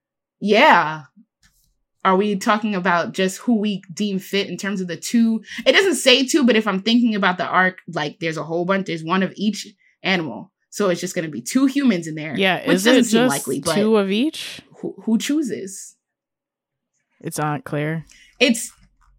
S5: yeah. Are we talking about just who we deem fit in terms of the two? It doesn't say two, but if I'm thinking about the Ark, like there's a whole bunch, there's one of each animal. So it's just going to be 2 humans in there.
S2: Yeah, is it just likely, 2 of each?
S5: Who chooses?
S2: It's not clear.
S5: It's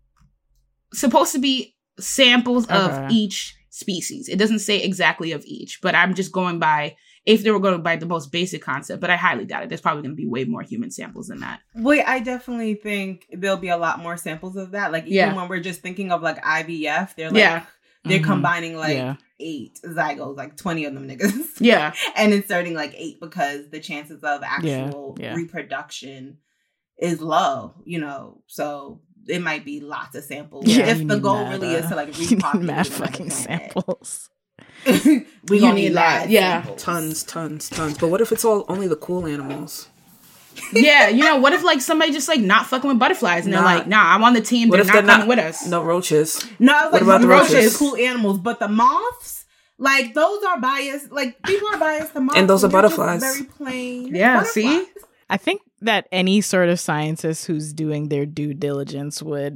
S5: supposed to be samples of each species. It doesn't say exactly of each, but I'm just going by, if they were going by the most basic concept, but I highly doubt it. There's probably going to be way more human samples than that.
S1: Wait, I definitely think there'll be a lot more samples of that. Like, even when we're just thinking of, like, IVF, they're like, they're combining, like, 8 zygotes, like 20 of them niggas.
S5: Yeah.
S1: And inserting, like, 8 because the chances of actual reproduction is low, you know? So it might be lots of samples.
S2: Yeah,
S1: if the goal really is to, like, repopulate
S2: mad fucking samples.
S1: We gonna need that.
S5: Yeah.
S4: Tons. But what if it's only the cool animals?
S5: Yeah, you know, what if like somebody just like not fucking with butterflies and they're like, nah, I'm on the team, they're not coming with us.
S4: No roaches.
S1: No, I was
S4: what
S1: like,
S4: about the roaches?
S1: Cool animals, but the moths, like those are biased. Like people are biased to moths,
S4: and those are butterflies.
S1: Very plain.
S5: Yeah,
S1: butterflies.
S5: see.
S2: I think that any sort of scientist who's doing their due diligence would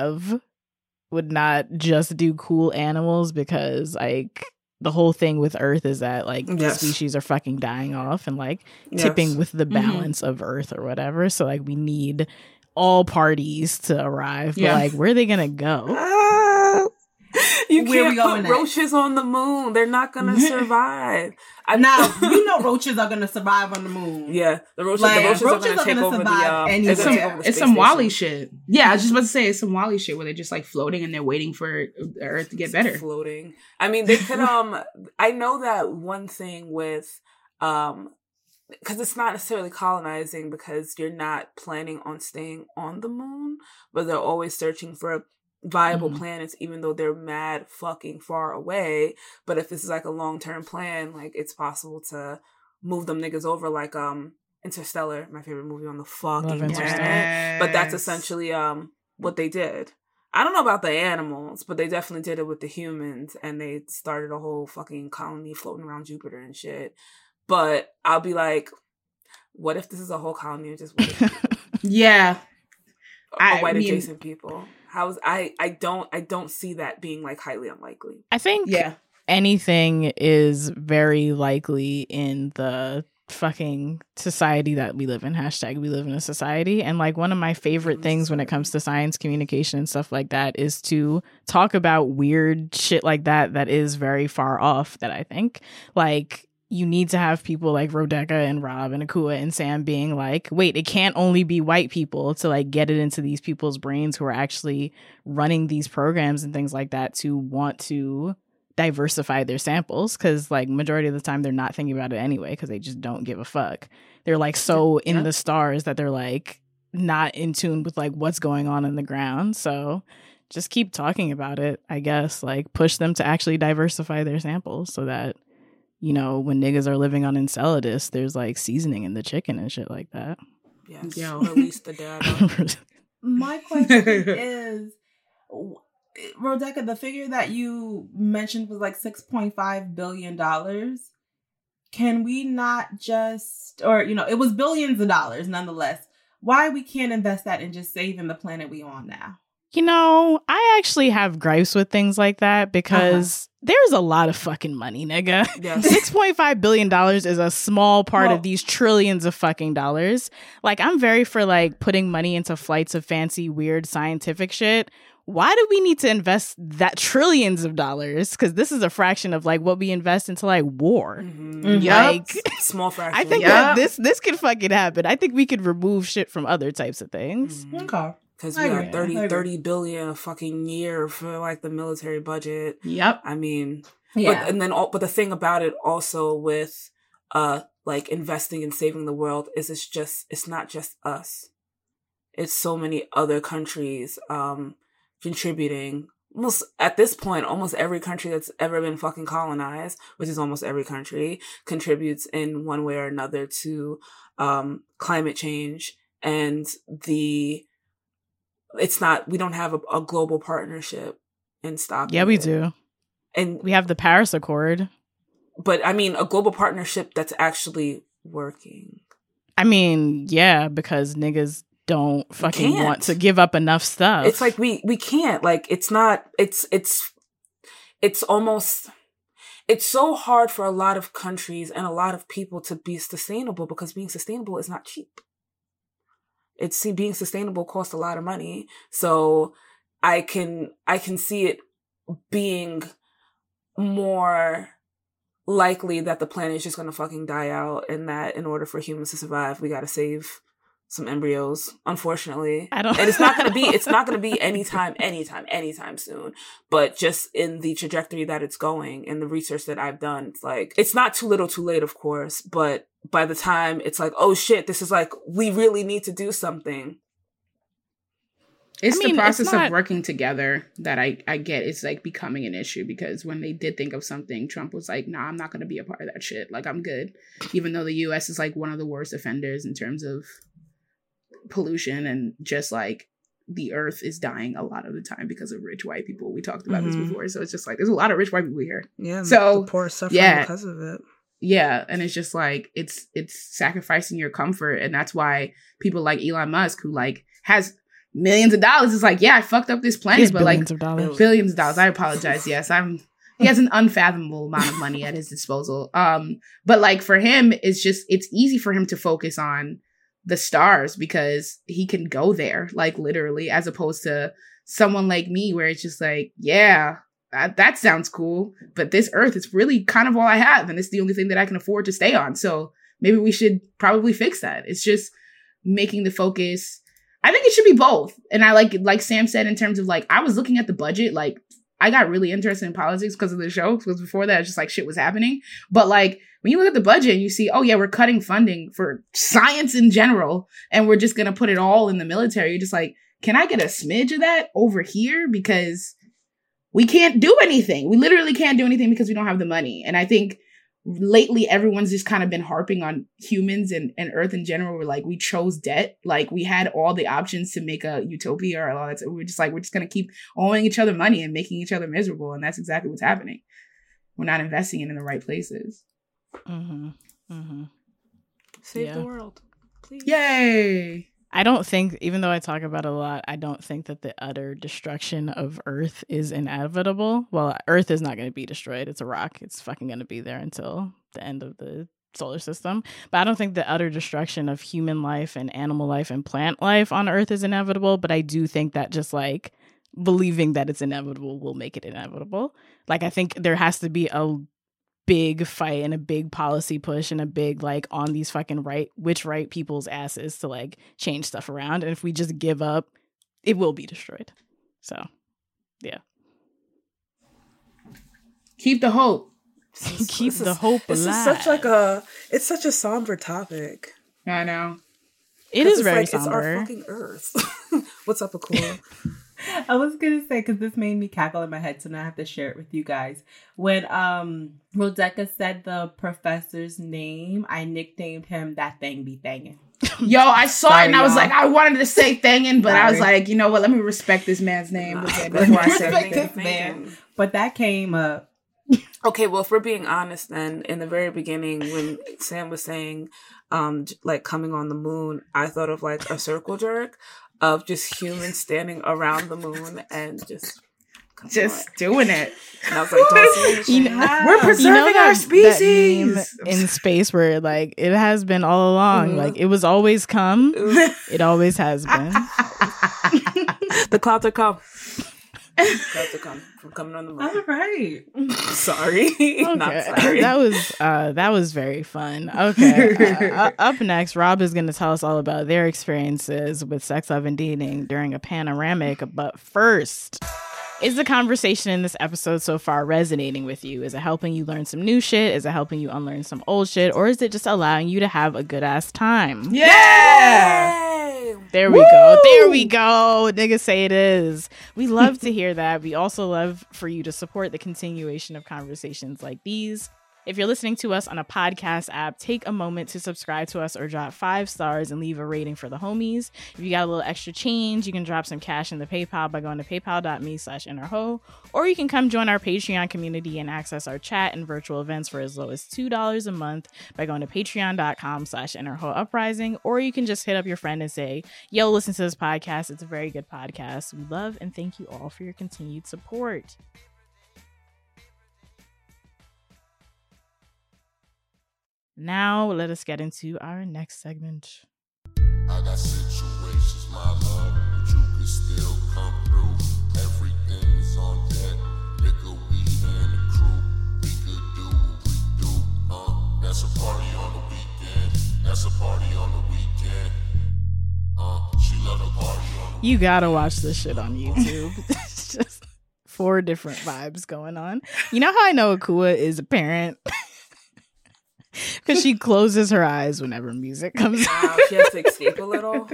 S2: not just do cool animals, because like the whole thing with Earth is that like species are fucking dying off and like tipping with the balance of Earth or whatever. So like we need all parties to arrive. But like, where are they gonna go?
S4: You
S1: where we
S4: can't
S1: going
S4: put
S1: next.
S4: roaches on the moon. They're not gonna survive.
S1: Now, you know roaches are going to survive on the moon.
S4: Yeah, the roaches
S1: Like,
S4: are
S1: roaches
S4: gonna
S1: are
S4: take
S1: gonna
S4: over the.
S1: survive
S4: They're
S1: anywhere.
S4: gonna take over the
S5: It's
S4: space
S5: some Wall-E
S4: station.
S5: shit. Yeah, I was just about to say it's some Wall-E shit where they're just like floating and they're waiting for the Earth to get better.
S4: Floating. I mean, they could. I know that one thing with because it's not necessarily colonizing because you're not planning on staying on the moon, but they're always searching for viable planets, even though they're mad fucking far away. But if this is like a long-term plan, like it's possible to move them niggas over, like Interstellar, my favorite movie on the fucking
S2: Love
S4: planet.
S2: Interstellar.
S4: But that's essentially what they did. I don't know about the animals, but they definitely did it with the humans, and they started a whole fucking colony floating around Jupiter and shit. But I'll be like, what if this is a whole colony of just white people?
S5: Yeah.
S4: White adjacent people? I don't see that being like highly unlikely.
S2: I think
S5: Yeah.
S2: anything is very likely in the fucking society that we live in. Hashtag we live in a society. And like one of my favorite things when it comes to science communication and stuff like that is to talk about weird shit like that is very far off, that I think like you need to have people like Rodeka and Rob and Akua and Sam being like, wait, it can't only be white people, to like get it into these people's brains who are actually running these programs and things like that to want to diversify their samples, because like majority of the time they're not thinking about it anyway because they just don't give a fuck. They're like so in the stars that they're like not in tune with like what's going on in the ground. So just keep talking about it, I guess, like push them to actually diversify their samples so that, you know, when niggas are living on Enceladus, there's like seasoning in the chicken and shit like that.
S4: Yes,
S5: Yo.
S4: release the data.
S1: My question is, Rodeka, the figure that you mentioned was like $6.5 billion. Can we not just, or, you know, it was billions of dollars nonetheless. Why we can't invest that in just saving the planet we on now?
S2: You know, I actually have gripes with things like that because there's a lot of fucking money, nigga.
S4: Yes.
S2: $6.5 billion is a small part of these trillions of fucking dollars. Like, I'm very for like putting money into flights of fancy, weird scientific shit. Why do we need to invest that trillions of dollars? Because this is a fraction of like what we invest into like war. Like,
S4: Small fraction.
S2: I think that this could fucking happen. I think we could remove shit from other types of things.
S1: Okay.
S4: Because
S1: I
S4: we
S1: agree.
S4: got
S1: I agree.
S4: 30 billion a fucking year for like the military budget.
S5: Yep.
S4: I mean,
S1: Yeah.
S4: but the thing about it also with like investing and saving the world is it's not just us. It's so many other countries contributing. Almost at this point, almost every country that's ever been fucking colonized, which is almost every country, contributes in one way or another to climate change and we don't have a global partnership in stopping
S2: Yeah, we
S4: it.
S2: do.
S4: And
S2: We have the Paris Accord.
S4: but I mean a global partnership that's actually working.
S2: I mean, yeah, because niggas don't fucking
S4: can't.
S2: want to give up enough stuff.
S4: It's like we can't, like it's almost, it's so hard for a lot of countries and a lot of people to be sustainable because being sustainable is not cheap. Being sustainable costs a lot of money. So I can see it being more likely that the planet is just going to fucking die out, and that in order for humans to survive, we got to save some embryos, unfortunately.
S2: I don't.
S4: And it's not going to be anytime soon. But just in the trajectory that it's going and the research that I've done, it's like, it's not too little too late, of course. But by the time it's like, oh shit, this is like, we really need to do something.
S5: It's
S2: I mean,
S5: the process
S2: it's not-
S5: of working together that I get. It's like becoming an issue because when they did think of something, Trump was like, nah, I'm not going to be a part of that shit. Like, I'm good. Even though the US is like one of the worst offenders in terms of pollution and just like the earth is dying a lot of the time because of rich white people. We talked about this before. So it's just like, there's a lot of rich white people here.
S4: Yeah.
S5: So,
S4: the poor suffering
S5: yeah.
S4: because of it.
S5: Yeah, and it's just like it's sacrificing your comfort, and that's why people like Elon Musk, who like has millions of dollars, is like, yeah, I fucked up this planet, but like
S2: billions of dollars.
S5: billions of dollars. I apologize. Yes, he has an unfathomable amount of money at his disposal. But like for him, it's easy for him to focus on the stars because he can go there, like literally, as opposed to someone like me, where it's just like, yeah, that sounds cool, but this Earth is really kind of all I have, and it's the only thing that I can afford to stay on. So maybe we should probably fix that. It's just making the focus. I think it should be both. And I like Sam said, in terms of like, I was looking at the budget, like I got really interested in politics because of the show, because before that, it's just like shit was happening. But like, when you look at the budget and you see, oh yeah, we're cutting funding for science in general, and we're just going to put it all in the military. You're just like, can I get a smidge of that over here? Because we can't do anything. We literally can't do anything because we don't have the money. And I think lately everyone's just kind of been harping on humans and Earth in general. We're like, we chose debt. Like, we had all the options to make a utopia or all that. So we're just going to keep owing each other money and making each other miserable. And that's exactly what's happening. We're not investing it in the right places.
S2: Mm-hmm. Mm-hmm.
S4: Save the world, please.
S5: Yay!
S2: I don't think, even though I talk about it a lot, I don't think that the utter destruction of Earth is inevitable. Well, Earth is not going to be destroyed. It's a rock. It's fucking going to be there until the end of the solar system. But I don't think the utter destruction of human life and animal life and plant life on Earth is inevitable. But I do think that just like believing that it's inevitable will make it inevitable. Like, I think there has to be a big fight and a big policy push and a big like on these fucking right people's asses to like change stuff around. And if we just give up, it will be destroyed. So yeah,
S5: keep the hope.
S2: Keep the hope alive.
S4: This is it's such a somber topic.
S5: I know.
S2: It is very
S4: like,
S2: somber.
S4: It's our fucking Earth. What's up, Akula?
S1: I was gonna say, because this made me cackle in my head, so now I have to share it with you guys. When Rodeka said the professor's name, I nicknamed him That Thing Be Thangin'.
S5: Yo, I saw
S1: Sorry,
S5: it and I was
S1: y'all.
S5: like, I wanted to say Thangin', but I was like, you know what? Let me respect this man's name before I say
S1: Respect
S5: anything.
S1: this man. But that came up.
S4: Okay, well, if we're being honest, then in the very beginning, when Sam was saying, like coming on the moon, I thought of like a circle jerk of just humans standing around the moon and just
S5: doing it.
S4: And I was like, don't say anything.
S5: We're preserving our species
S2: that meme in space where like it has been all along. Like it was always come. It always has been.
S4: The clouds are come. Clouds are come from coming on the moon.
S1: All right.
S4: Sorry. Not sorry.
S2: That was very fun. Okay. Up next, Rob is going to tell us all about their experiences with sex, love, and dating during a panoramic. But first, is the conversation in this episode so far resonating with you? Is it helping you learn some new shit? Is it helping you unlearn some old shit? Or is it just allowing you to have a good ass time?
S5: Yeah!
S2: There we go. There we go. Niggas say it is. We love to hear that. We also love for you to support the continuation of conversations like these. If you're listening to us on a podcast app, take a moment to subscribe to us or drop 5 stars and leave a rating for the homies. If you got a little extra change, you can drop some cash in the PayPal by going to paypal.me/innerho, or you can come join our Patreon community and access our chat and virtual events for as low as $2 a month by going to patreon.com/innerhouprising, or you can just hit up your friend and say, yo, listen to this podcast. It's a very good podcast. We love and thank you all for your continued support. Now, let us get into our next segment.
S3: I got situations, my love, but you can still come through. Everything's on deck. Liquor, weed, and the crew. We could do what we do. That's a party on the weekend. That's a party on the weekend. She love the party on the
S2: You gotta watch this shit on YouTube. It's just 4 different vibes going on. You know how I know Akua is a parent? Because she closes her eyes whenever music comes on.
S4: She has to escape a little.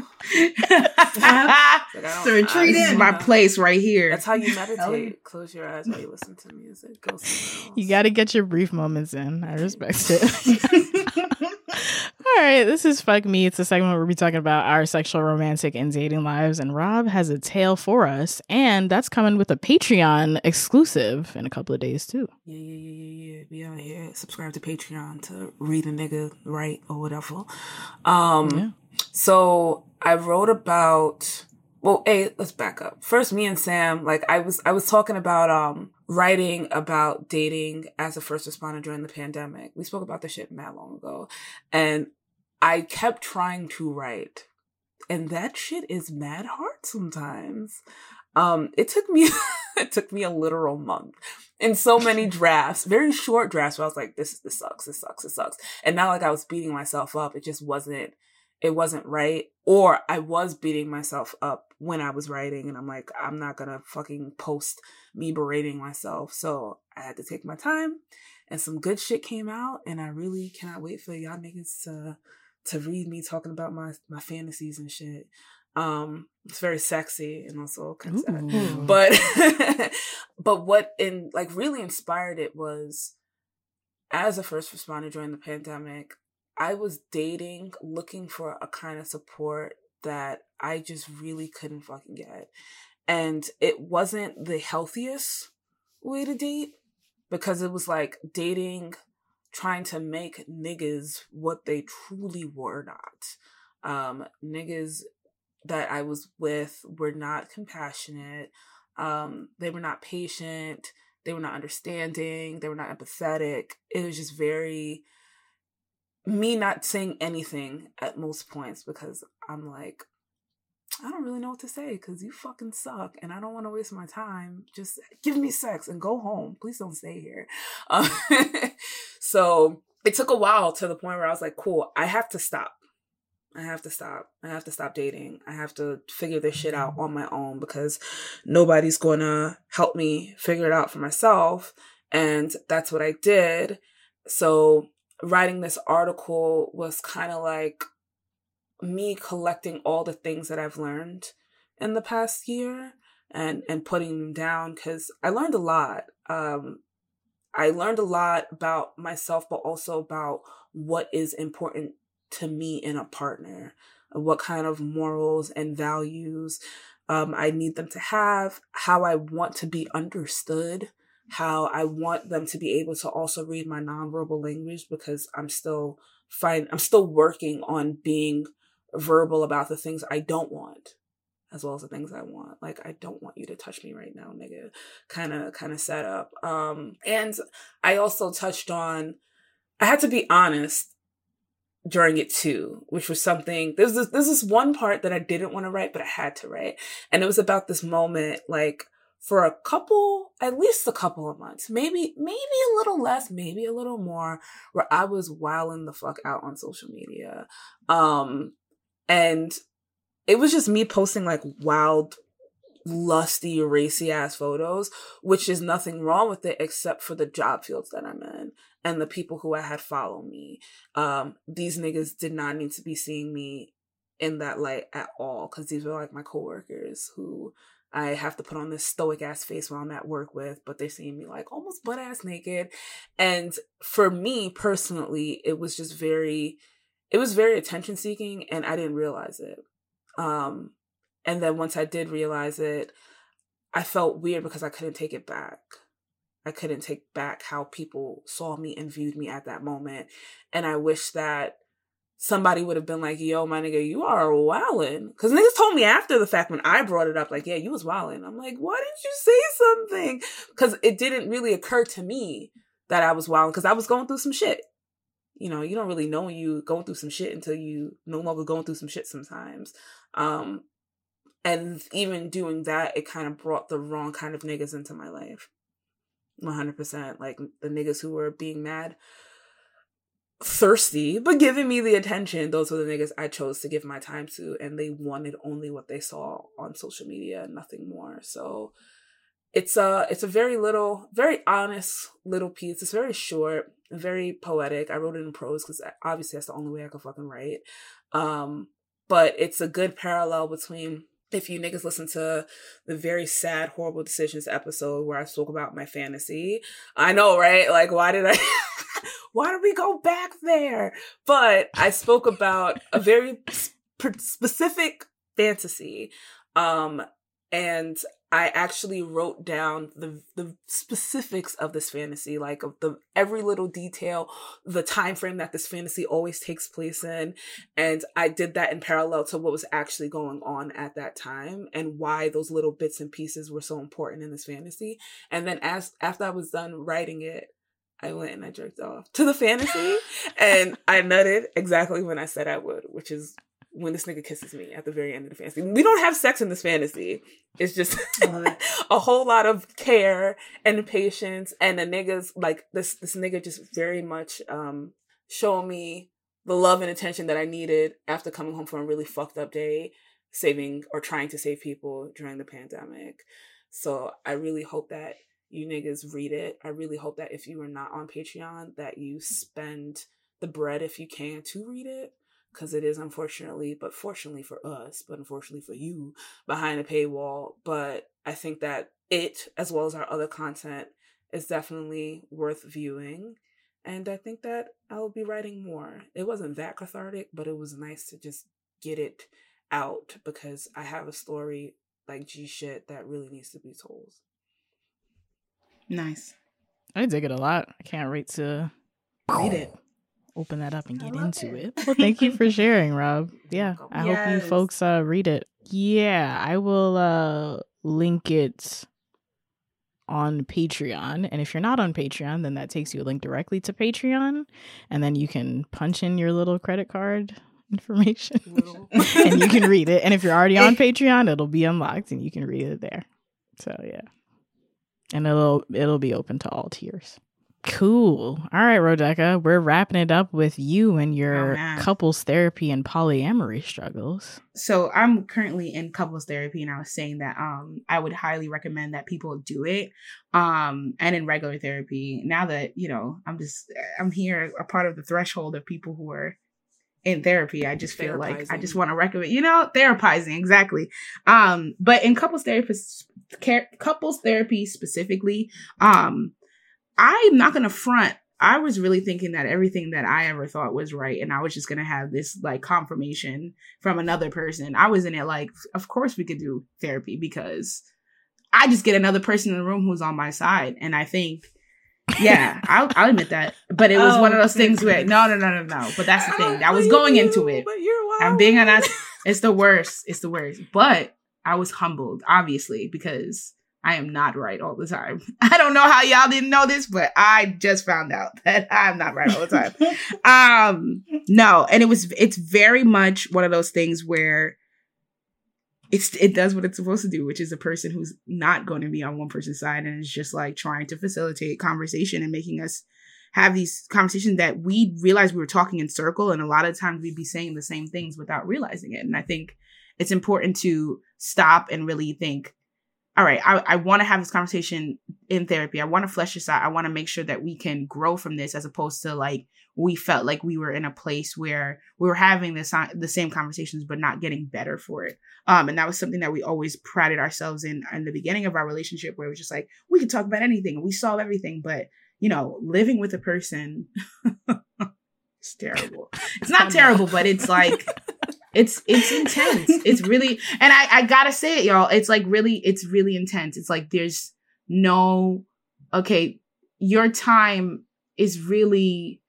S5: This is my place right here.
S4: That's how you meditate. Close your eyes while you listen to music. Go somewhere else.
S2: You got to get your brief moments in. I respect it. All right, this is Fuck Me. It's a segment where we talking about our sexual, romantic, and dating lives. And Rob has a tale for us. And that's coming with a Patreon exclusive in a couple of days, too.
S4: Yeah. Be out here. Subscribe to Patreon to read a nigga right or whatever. So I wrote about... Well, hey, let's back up. First, me and Sam, like I was talking about writing about dating as a first responder during the pandemic. We spoke about this shit mad long ago. And I kept trying to write. And that shit is mad hard sometimes. It took me It took me a literal month in so many drafts, very short drafts where I was like, this sucks. And not like I was beating myself up. It just wasn't right. Or I was beating myself up when I was writing, and I'm like, I'm not gonna fucking post me berating myself. So I had to take my time, and some good shit came out, and I really cannot wait for y'all niggas to read me talking about my fantasies and shit. It's very sexy and also kind of sad. But what really inspired it was, as a first responder during the pandemic, I was dating, looking for a kind of support that I just really couldn't fucking get. And it wasn't the healthiest way to date, because it was like dating, trying to make niggas what they truly were not. Niggas that I was with were not compassionate. They were not patient. They were not understanding. They were not empathetic. It was just very... me not saying anything at most points, because I'm like, I don't really know what to say because you fucking suck and I don't want to waste my time. Just give me sex and go home. Please don't stay here. So it took a while to the point where I was like, cool, I have to stop. I have to stop dating. I have to figure this shit out on my own, because nobody's going to help me figure it out for myself. And that's what I did. So writing this article was kind of like me collecting all the things that I've learned in the past year and putting them down, because I learned a lot. I learned a lot about myself, but also about what is important to me in a partner, what kind of morals and values I need them to have, how I want to be understood, how I want them to be able to also read my nonverbal language, because I'm still working on being verbal about the things I don't want, as well as the things I want. Like, I don't want you to touch me right now, nigga. Kind of set up. And I also touched on, I had to be honest during it too, which was something, there's this one part that I didn't want to write, but I had to write. And it was about this moment, like, for at least a couple of months, maybe a little less, maybe a little more, where I was wilding the fuck out on social media. And it was just me posting like wild, lusty, racy ass photos, which is nothing wrong with it except for the job fields that I'm in and the people who I had follow me. These niggas did not need to be seeing me in that light at all, because these were like my coworkers who I have to put on this stoic ass face while I'm at work with, but they're seeing me like almost butt ass naked. And for me personally, it was very attention seeking, and I didn't realize it. And then once I did realize it, I felt weird because I couldn't take it back. I couldn't take back how people saw me and viewed me at that moment. And I wish that somebody would have been like, yo, my nigga, you are wildin'. Because niggas told me after the fact when I brought it up, like, yeah, you was wildin'. I'm like, why didn't you say something? Because it didn't really occur to me that I was wildin', because I was going through some shit. You know, you don't really know when you going through some shit until you no longer going through some shit sometimes. And even doing that, it kind of brought the wrong kind of niggas into my life. 100%. Like, the niggas who were being mad thirsty, but giving me the attention, those were the niggas I chose to give my time to, and they wanted only what they saw on social media and nothing more. So it's a very honest little piece. It's very short, very poetic. I wrote it in prose because obviously that's the only way I could fucking write. But it's a good parallel between, if you niggas listen to the very sad, horrible decisions episode where I spoke about my fantasy. I know, right? Like, why did we go back there? But I spoke about a very specific fantasy. And I actually wrote down the specifics of this fantasy, like of every little detail, the time frame that this fantasy always takes place in. And I did that in parallel to what was actually going on at that time and why those little bits and pieces were so important in this fantasy. And then after I was done writing it, I went and I jerked off to the fantasy and I nutted exactly when I said I would, which is when this nigga kisses me at the very end of the fantasy. We don't have sex in this fantasy. It's just a whole lot of care and patience, and the niggas like this nigga just very much showing me the love and attention that I needed after coming home from a really fucked up day, saving or trying to save people during the pandemic. So I really hope that you niggas read it. I really hope that if you are not on Patreon, that you spend the bread if you can to read it, because it is unfortunately, but fortunately for us, but unfortunately for you, behind a paywall. But I think that it, as well as our other content, is definitely worth viewing. And I think that I'll be writing more. It wasn't that cathartic, but it was nice to just get it out, because I have a story like G shit that really needs to be told.
S5: Nice.
S2: I dig it a lot. I can't wait to
S5: Read it.
S2: open that up and get into it. Well, thank you for sharing, Rob. Yeah, I hope you folks read it. Yeah, I will link it on Patreon. And if you're not on Patreon, then that takes you a link directly to Patreon. And then you can punch in your little credit card information and you can read it. And if you're already on Patreon, it'll be unlocked and you can read it there. So yeah. And it'll be open to all tiers. Cool. All right, Rodeka, we're wrapping it up with you and your couples therapy and polyamory struggles.
S5: So I'm currently in couples therapy, and I was saying that I would highly recommend that people do it. And in regular therapy, now that, you know, I'm here, a part of the threshold of people who are in therapy, I just feel like I just want to recommend, you know, therapizing, exactly. But in couples therapy specifically, I'm not going to front. I was really thinking that everything that I ever thought was right, and I was just going to have this like confirmation from another person. I was in it like, of course we could do therapy, because I just get another person in the room who's on my side. And I think, yeah, I'll admit that. But it was one of those things where, no. But that's the thing. I was going into it.
S4: But you're wild.
S5: I'm being honest. It's the worst. It's the worst. But I was humbled, obviously, because I am not right all the time. I don't know how y'all didn't know this, but I just found out that I'm not right all the time. No, and it's very much one of those things where it does what it's supposed to do, which is a person who's not going to be on one person's side and is just like trying to facilitate conversation and making us have these conversations that we realize we were talking in circle, and a lot of times we'd be saying the same things without realizing it. And I think it's important to stop and really think, all right, I want to have this conversation in therapy. I want to flesh this out. I want to make sure that we can grow from this, as opposed to like we felt like we were in a place where we were having the same conversations but not getting better for it. And that was something that we always prided ourselves in the beginning of our relationship, where it was just like, we could talk about anything and we solve everything. But, you know, living with a person, it's terrible. It's not terrible, but it's like... It's intense. It's really, and I gotta say it, y'all. It's really intense. It's like there's no, okay, your time is really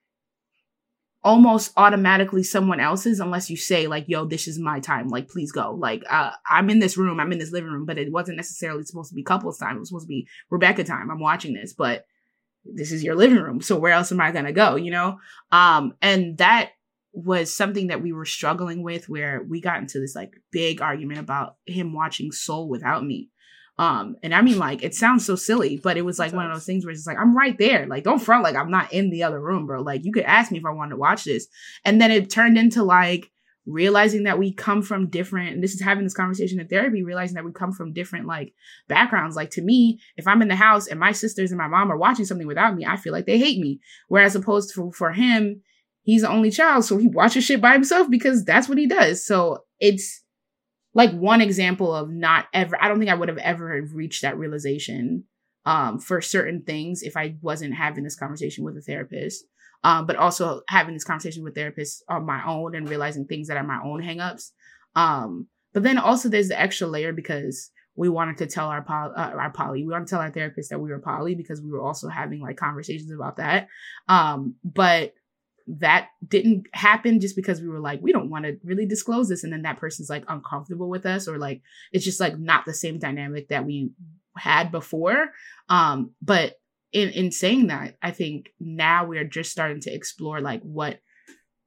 S5: almost automatically someone else's, unless you say like, yo, this is my time. Like, please go. Like, I'm in this room. I'm in this living room, but it wasn't necessarily supposed to be couples time. It was supposed to be Rebecca time. I'm watching this, but this is your living room. So where else am I gonna go? You know? And that was something that we were struggling with, where we got into this like big argument about him watching Soul without me. And I mean, like, it sounds so silly, but it was like one of those things where it's just like, I'm right there. Like, don't front like I'm not in the other room, bro. Like, you could ask me if I wanted to watch this. And then it turned into like realizing that we come from different, and this is having this conversation in therapy, realizing that we come from different like backgrounds. Like, to me, if I'm in the house and my sisters and my mom are watching something without me, I feel like they hate me. Whereas opposed to for him, he's the only child, so he watches shit by himself because that's what he does. So it's like one example of I don't think I would have ever reached that realization for certain things if I wasn't having this conversation with a therapist. But also having this conversation with therapists on my own and realizing things that are my own hangups. But then also there's the extra layer, because we wanted to tell we wanted to tell our therapist that we were poly, because we were also having like conversations about that. But that didn't happen just because we were like, we don't want to really disclose this. And then that person's like uncomfortable with us, or like, it's just like not the same dynamic that we had before. But in saying that, I think now we're just starting to explore like what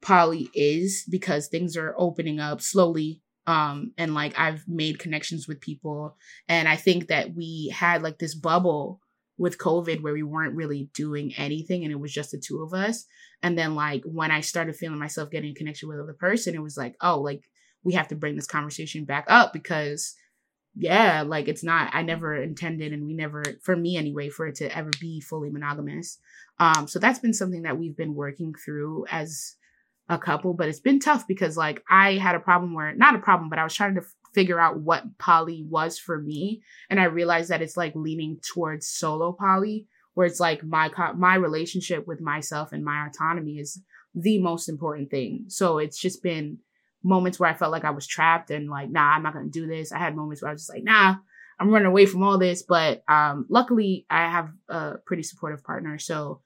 S5: poly is, because things are opening up slowly. And like I've made connections with people, and I think that we had like this bubble with COVID where we weren't really doing anything and it was just the two of us. And then like when I started feeling myself getting a connection with another person, it was like, oh, like we have to bring this conversation back up, because yeah, like it's not, I never intended, and we never, for me anyway, for it to ever be fully monogamous. So that's been something that we've been working through as a couple, but it's been tough because like I had a problem where, not a problem, but I was trying to figure out what poly was for me. And I realized that it's like leaning towards solo poly, where it's like my relationship with myself and my autonomy is the most important thing. So it's just been moments where I felt like I was trapped and like, nah, I'm not going to do this. I had moments where I was just like, nah, I'm running away from all this. But luckily I have a pretty supportive partner. So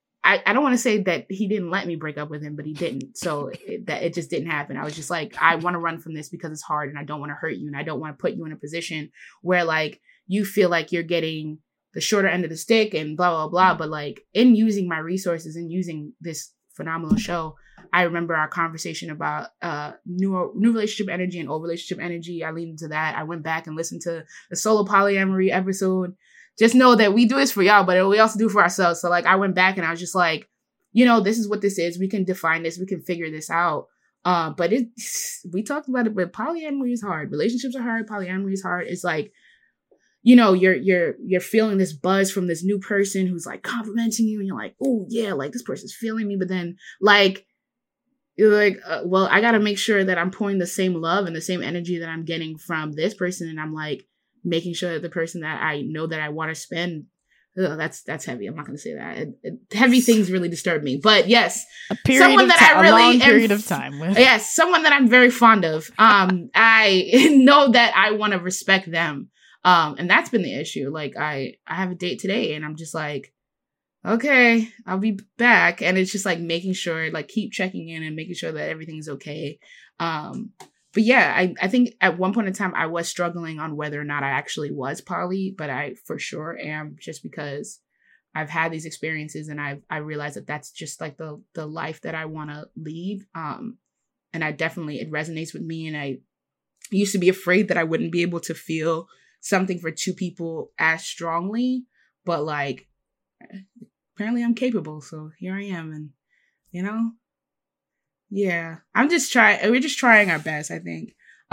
S5: I don't want to say that he didn't let me break up with him, but he didn't. So it just didn't happen. I was just like, I want to run from this because it's hard and I don't want to hurt you. And I don't want to put you in a position where like you feel like you're getting the shorter end of the stick and blah, blah, blah. But like in using my resources and using this phenomenal show, I remember our conversation about new relationship energy and old relationship energy. I leaned into that. I went back and listened to the solo polyamory episode. Just know that we do this for y'all, but we also do for ourselves. So like I went back and I was just like, you know, this is what this is. We can define this. We can figure this out. But we talked about it, but polyamory is hard. Relationships are hard. Polyamory is hard. It's like, you know, you're feeling this buzz from this new person who's like complimenting you, and you're like, oh yeah, like this person's feeling me. But then like, you're like, well, I got to make sure that I'm pouring the same love and the same energy that I'm getting from this person. And I'm like, making sure that the person that I know that I want to spend, that's heavy. I'm not going to say that. Heavy things really disturb me. But yes, someone that I really
S2: long period of time with.
S5: Yes, someone that I'm very fond of. I know that I want to respect them. And that's been the issue. Like I have a date today and I'm just like, okay, I'll be back. And it's just like making sure, like keep checking in and making sure that everything's okay. But yeah, I think at one point in time, I was struggling on whether or not I actually was poly, but I for sure am, just because I've had these experiences and I realized that that's just like the life that I want to lead. And I definitely, it resonates with me. And I used to be afraid that I wouldn't be able to feel something for two people as strongly, but like, apparently I'm capable. So here I am. And, you know, yeah, we're just trying our best, I think.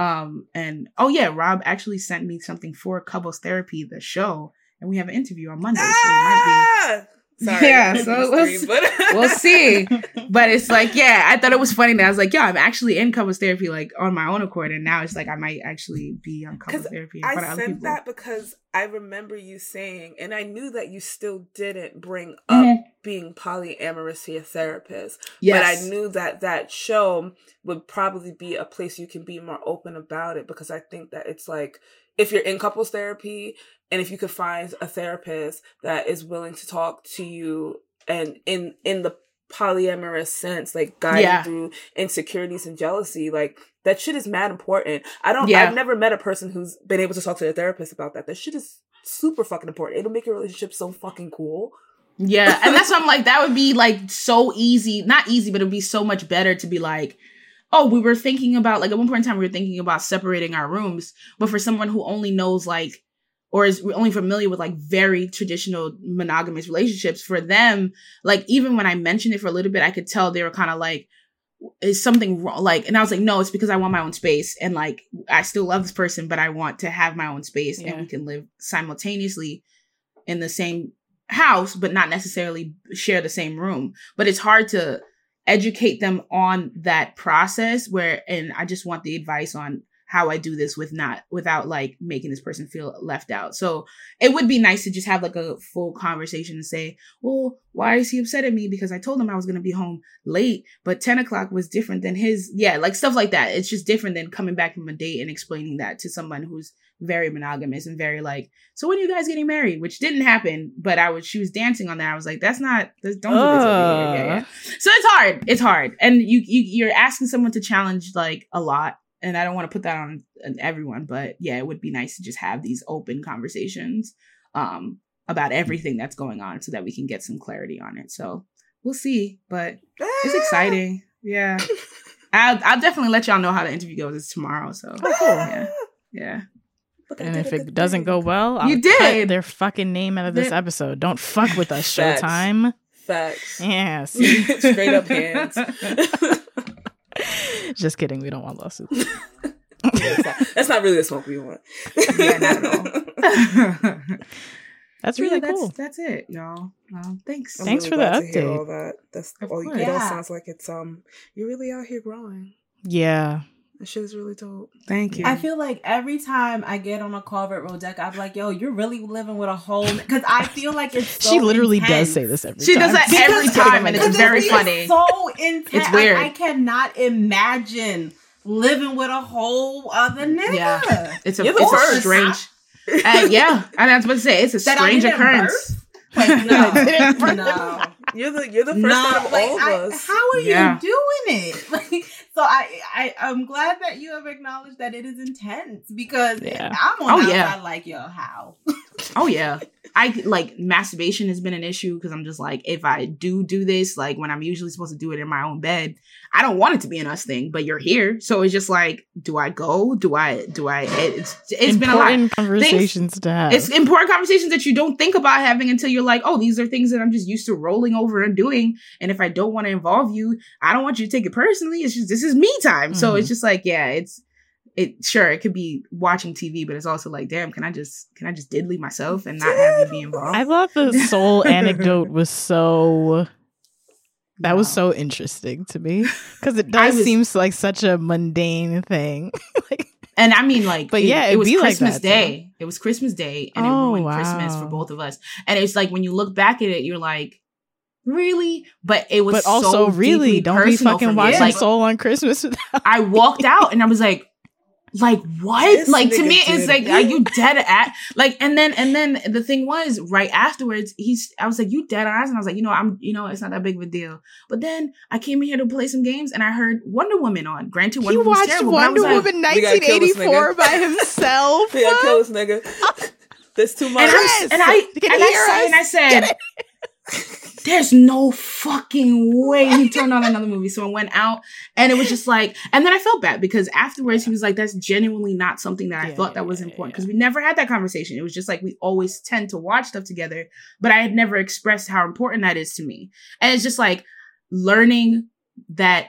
S5: And oh yeah, Rob actually sent me something for Couples Therapy, the show, and we have an interview on Monday. So it might be. Sorry, yeah, so we'll see. But it's like, yeah, I thought it was funny that I was like, yeah, I'm actually in Couples Therapy, like on my own accord, and now it's like I might actually be on Couples Therapy.
S7: I sent that because I remember you saying, and I knew that you still didn't bring up being polyamorous to your therapist. Yes. But I knew that that show would probably be a place you can be more open about it, because I think that it's like, if you're in couples therapy and if you could find a therapist that is willing to talk to you and in the polyamorous sense, like guide you through insecurities and jealousy, like that shit is mad important. I've never met a person who's been able to talk to their therapist about that. That shit is super fucking important. It'll make your relationship so fucking cool.
S5: Yeah. And that's why I'm like, that would be like so easy, not easy, but it'd be so much better to be like, oh, we were thinking about, like, at one point in time, we were thinking about separating our rooms. But for someone who only knows, like, or is only familiar with, like, very traditional monogamous relationships, for them, like, even when I mentioned it for a little bit, I could tell they were kind of like, is something wrong? Like, and I was like, no, it's because I want my own space. And, like, I still love this person, but I want to have my own space. And we can live simultaneously in the same house, but not necessarily share the same room. But it's hard to educate them on that process and I just want the advice on how I do this without like making this person feel left out. So it would be nice to just have like a full conversation and say, well, why is he upset at me? Because I told him I was going to be home late, but 10 o'clock was different than his. Yeah. Like stuff like that. It's just different than coming back from a date and explaining that to someone who's very monogamous and very like, so when are you guys getting married? Which didn't happen, but she was dancing on that. I was like, don't do this over here. Yeah. So it's hard. And you're asking someone to challenge like a lot. And I don't want to put that on everyone, but yeah, it would be nice to just have these open conversations about everything that's going on so that we can get some clarity on it. So we'll see, but it's exciting. Yeah. I'll definitely let y'all know how the interview goes. It's tomorrow, so cool. Yeah.
S2: And if it doesn't go well, I'll
S5: you did
S2: cut their fucking name out of this episode. Don't fuck with us, Showtime.
S7: Facts.
S2: Yeah, see?
S7: Straight up hands.
S2: Just kidding. We don't want lawsuits.
S7: That's not really the smoke we want.
S5: Yeah, not at all.
S2: That's really cool.
S5: That's it, y'all. Thanks.
S2: Thanks for the update.
S7: All that. That's
S5: of
S7: all.
S5: Course.
S7: It all sounds like it's you're really out here growing.
S2: Yeah.
S7: That shit is really dope.
S5: Thank you.
S1: I feel like every time I get on a call with Rodeka, I'm like, yo, you're really living with a whole... Because I feel like it's so
S2: She literally
S1: intense.
S2: does say this every time.
S5: She does that every time, and it's very funny.
S1: It's so intense.
S5: It's weird.
S1: Like, I cannot imagine living with a whole other nigga.
S5: Yeah. It's a
S7: first.
S5: strange... yeah. And I was about to say, it's a strange occurrence.
S1: Like, no.
S7: You're the first out of all of us.
S1: How are you doing it? Like, so I'm glad that you have acknowledged that it is intense because I'm on the outside like, yo, how?
S5: Oh yeah. Masturbation has been an issue because I'm just like, if I do this, like when I'm usually supposed to do it in my own bed, I don't want it to be an us thing, but you're here. So it's just like, do I go? Do I, it's been a lot.
S2: Conversations to have.
S5: It's important conversations that you don't think about having until you're like, oh, these are things that I'm just used to rolling over and doing. And if I don't want to involve you, I don't want you to take it personally. It's just, this is me time. Mm-hmm. So it's just like, yeah, it could be watching TV, but it's also like, damn, can I just diddly myself and not have you be involved?
S2: I thought the soul anecdote was so interesting to me because it seems like such a mundane thing.
S5: And I mean, like,
S2: but it was
S5: Christmas
S2: like
S5: Day. It was Christmas Day, and it ruined Christmas for both of us. And it's like when you look back at it, you're like, really? But it was also so really don't be fucking
S2: watching Soul on Christmas without
S5: I walked out and I was like what? This like to me it's like, are you dead at like and then the thing was right afterwards I was like, you dead ass? And I was like, it's not that big of a deal. But then I came in here to play some games and I heard Wonder Woman on. Granted, Wonder Woman was terrible.
S2: He watched Wonder Woman 1984 by himself.
S7: We gotta kill this nigga. There's too much.
S5: And I said there's no fucking way he turned on another movie. So I went out and it was just like, and then I felt bad because afterwards he was like, that's genuinely not something that I thought that was important because we never had that conversation. It was just like, we always tend to watch stuff together, but I had never expressed how important that is to me. And it's just like learning that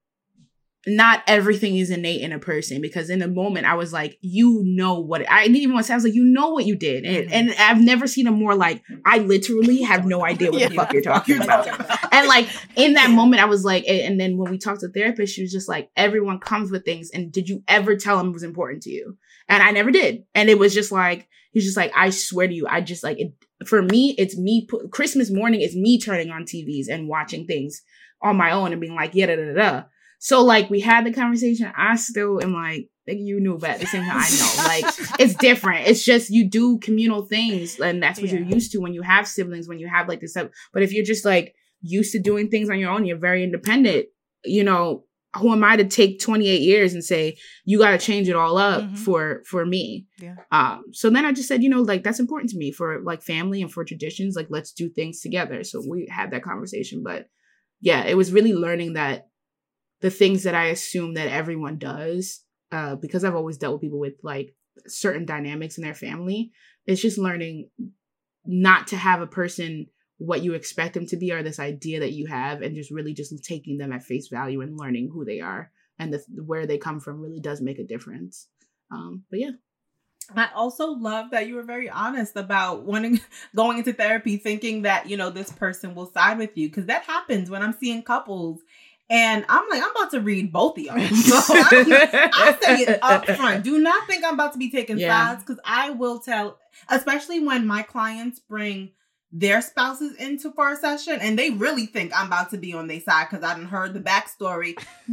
S5: not everything is innate in a person because in the moment I was like, I didn't even want to say, I was like, you know what you did. And I've never seen a more like, I literally have no idea what the fuck you're talking about. And like in that moment I was like, and then when we talked to the therapist, she was just like, everyone comes with things. And did you ever tell him it was important to you? And I never did. And it was just like, he's just like, I swear to you, I just like, for me, it's me, Christmas morning is me turning on TVs and watching things on my own and being like, yeah, da, da, da, da. So, like, we had the conversation. I still am like, you knew, but at the same time, I know. Like, it's different. It's just you do communal things, and that's what you're used to when you have siblings, when you have, like, this stuff. But if you're just, like, used to doing things on your own, you're very independent, who am I to take 28 years and say, you got to change it all up for me? Yeah. So then I just said, like, that's important to me for, like, family and for traditions. Like, let's do things together. So we had that conversation. But, yeah, it was really learning that the things that I assume that everyone does, because I've always dealt with people with like certain dynamics in their family, it's just learning not to have a person what you expect them to be or this idea that you have and just really just taking them at face value and learning who they are and where they come from really does make a difference. But yeah.
S1: I also love that you were very honest about going into therapy thinking that, this person will side with you because that happens when I'm seeing couples. And I'm like, I'm about to read both of y'all. So I say it up front. Do not think I'm about to be taking sides because I will tell, especially when my clients bring their spouses into for a session and they really think I'm about to be on their side because I done heard the backstory.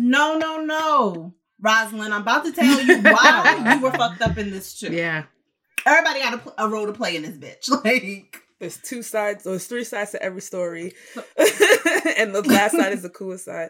S1: No. Rosalind, I'm about to tell you why you were fucked up in this shit.
S5: Yeah.
S1: Everybody got a role to play in this bitch. Like,
S7: there's 2 sides, there's 3 sides to every story. And the last side is the coolest side.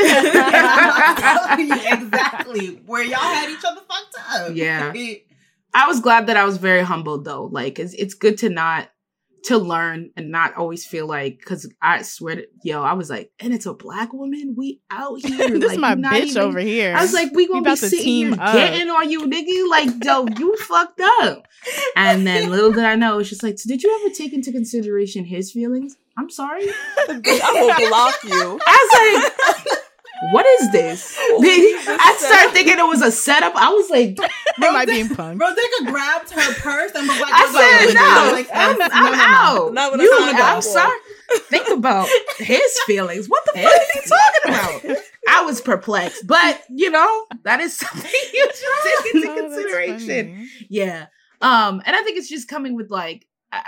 S1: Exactly. Where y'all had each other fucked up.
S5: Yeah. I was glad that I was very humbled though. Like, it's good to not to learn and not always feel like, because I swear to, I was like, and it's a Black woman, we out here.
S2: This
S5: like,
S2: my bitch over here.
S5: I was like, we gonna be sitting here getting on you, nigga. Like, yo, you fucked up. And then little did I know, it's just like, so did you ever take into consideration his feelings? I'm sorry.
S7: I will block you.
S5: I was like, what is this? I started thinking it was a setup. I was like,
S2: am I being punked?
S1: Rodeka grabbed her purse and was like,
S5: I said, no, I'm out. I'm sorry. Think about his feelings. What the fuck are you talking about? I was perplexed, but that is something you should take into consideration. Yeah. And I think it's just coming with like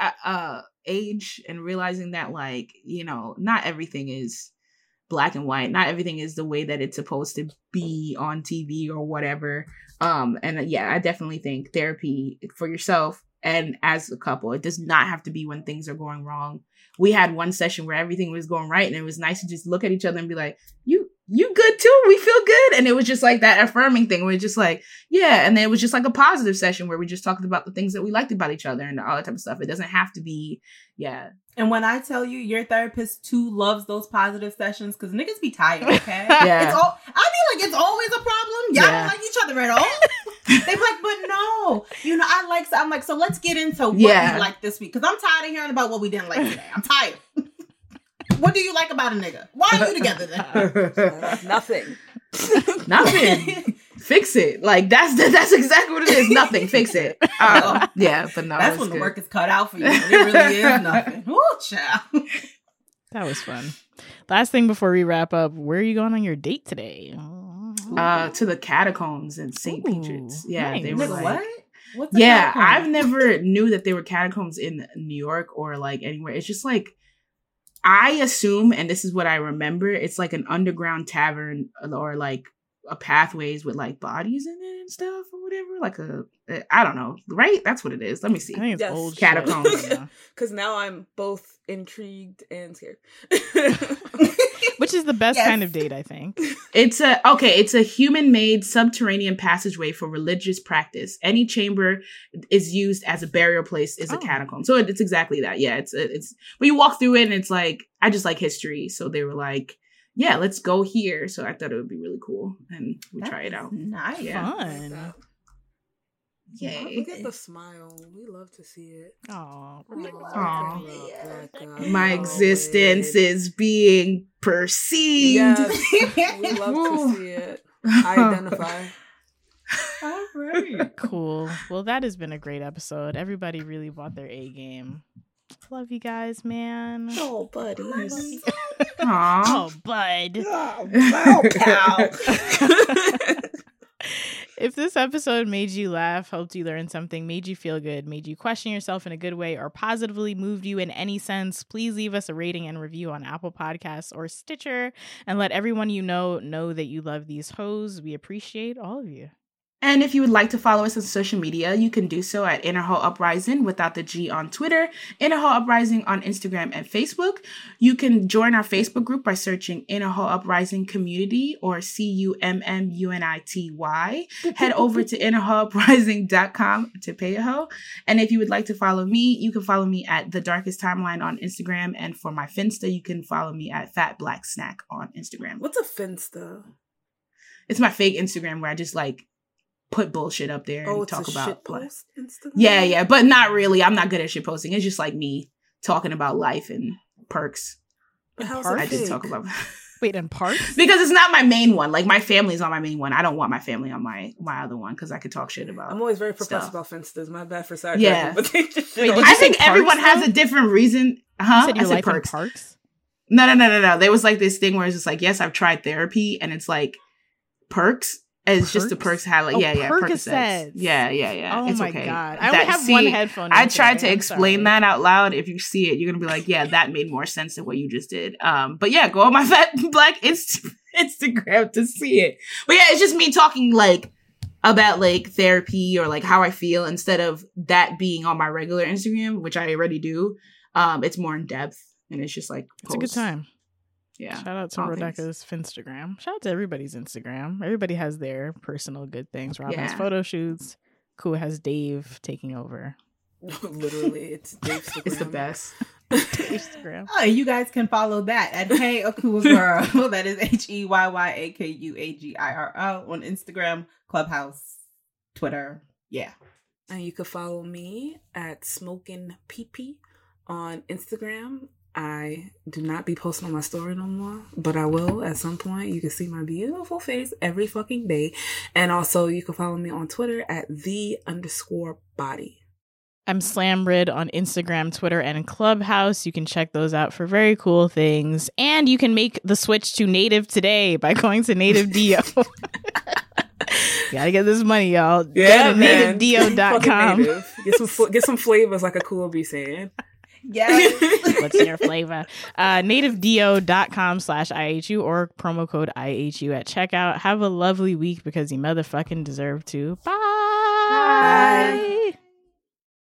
S5: age and realizing that like, not everything is black and white. Not everything is the way that it's supposed to be on TV or whatever. And yeah, I definitely think therapy for yourself and as a couple, it does not have to be when things are going wrong. We had one session where everything was going right, and it was nice to just look at each other and be like, you good too? We feel good. And it was just like that affirming thing where it's just like, yeah. And then it was just like a positive session where we just talked about the things that we liked about each other and all that type of stuff. It doesn't have to be, yeah.
S1: And when I tell you your therapist too loves those positive sessions, because niggas be tired, okay?
S5: Yeah.
S1: It's always a problem. Y'all don't like each other at all. They be like, but no, I'm like, so let's get into what we like this week. Because I'm tired of hearing about what we didn't like today. I'm tired. What do you like about a nigga? Why are you together then?
S7: Nothing.
S5: Nothing. Fix it. Like that's exactly what it is. Nothing. Fix it. Yeah, but no.
S1: That's when the work is cut out for you. It really is nothing. Ooh, child.
S2: That was fun. Last thing before we wrap up, where are you going on your date today?
S5: To the catacombs in St. Peter's. Yeah,
S2: nice.
S5: they were like,
S1: what? What's
S5: catacomb? I've never knew that there were catacombs in New York or like anywhere. It's just like, I assume, and this is what I remember, it's like an underground tavern or like a pathways with like bodies in it and stuff or whatever. Like I don't know, right? That's what it is. Let me see.
S2: I think it's old
S5: catacombs.
S7: Because now I'm both intrigued and scared.
S2: Which is the best kind of date, I think.
S5: It's a human-made subterranean passageway for religious practice. Any chamber is used as a burial place is a catacomb. So it's exactly that. Yeah, it's when you walk through it and it's like, I just like history. So they were like, yeah, let's go here. So I thought it would be really cool. And we try it out.
S1: Nice.
S5: Yeah.
S2: Fun.
S5: Yay.
S7: Look at the smile. We love to see it.
S2: Aww.
S5: My existence is being perceived.
S7: Yes, we love to see it. Identify.
S1: All right.
S2: Cool. Well, that has been a great episode. Everybody really bought their A game. Love you guys, man.
S7: Oh, buddies.
S5: Aww.
S2: Oh, bud.
S1: Oh, pal.
S2: If this episode made you laugh, helped you learn something, made you feel good, made you question yourself in a good way, or positively moved you in any sense, please leave us a rating and review on Apple Podcasts or Stitcher and let everyone you know that you love these hoes. We appreciate all of you.
S5: And if you would like to follow us on social media, you can do so at Inner Hoe Uprising without the G on Twitter, Inner Hoe Uprising on Instagram and Facebook. You can join our Facebook group by searching Inner Hoe Uprising Community or CUMMUNITY. Head over to innerhoeuprising.com to pay a hoe. And if you would like to follow me, you can follow me at The Darkest Timeline on Instagram. And for my Finsta, you can follow me at Fat Black Snack on Instagram.
S7: What's a Finsta?
S5: It's my fake Instagram where I just like put bullshit up there and talk about
S7: shit post Instagram?
S5: Yeah, but not really. I'm not good at shit posting. It's just like me talking about life and perks.
S7: But how's
S5: I just talk about
S2: Wait, and parks?
S5: because it's not my main one. Like my family's on my main one. I don't want my family on my other one because I could talk shit about.
S7: I'm always very professed about Finstas. My bad for sorry.
S5: Yeah,
S7: but they just
S5: I think everyone has a different reason.
S2: You said
S5: I said
S2: parks.
S5: No. There was like this thing where it's just like, yes, I've tried therapy, and it's like perks. It's just the perks highlight. Percocets. Yeah.
S2: Oh
S5: it's
S2: my
S5: okay.
S2: God. I only have one headphone.
S5: I tried to explain that out loud. If you see it, you're going to be like, yeah, that made more sense than what you just did. But yeah, go on my Fat Black Instagram to see it. But yeah, it's just me talking like about like therapy or like how I feel instead of that being on my regular Instagram, which I already do. It's more in depth and it's just like
S2: It's a good time.
S5: Yeah.
S2: Shout out to Rodeka's Finstagram. Shout out to everybody's Instagram. Everybody has their personal good things. Robin has photo shoots. Cool has Dave taking over.
S7: Literally, it's Dave's
S5: It's the best.
S2: Instagram.
S1: Oh, you guys can follow that at Hey Akua Girl. That is HEYYAKUAGIRL on Instagram, Clubhouse, Twitter. Yeah.
S7: And you can follow me at Smoking PP on Instagram. I do not be posting on my story no more, but I will at some point. You can see my beautiful face every fucking day. And also you can follow me on Twitter at _body.
S2: I'm Slamrid on Instagram, Twitter, and Clubhouse. You can check those out for very cool things. And you can make the switch to native today by going to Native Dio. Gotta get this money, y'all.
S7: Yeah,
S2: nativedio.com.
S7: Get some flavors, like Akua be saying.
S1: Yes.
S2: What's your flavor? nativedio.com/IHU or promo code IHU at checkout. Have a lovely week because you motherfucking deserve to. Bye.
S7: Bye.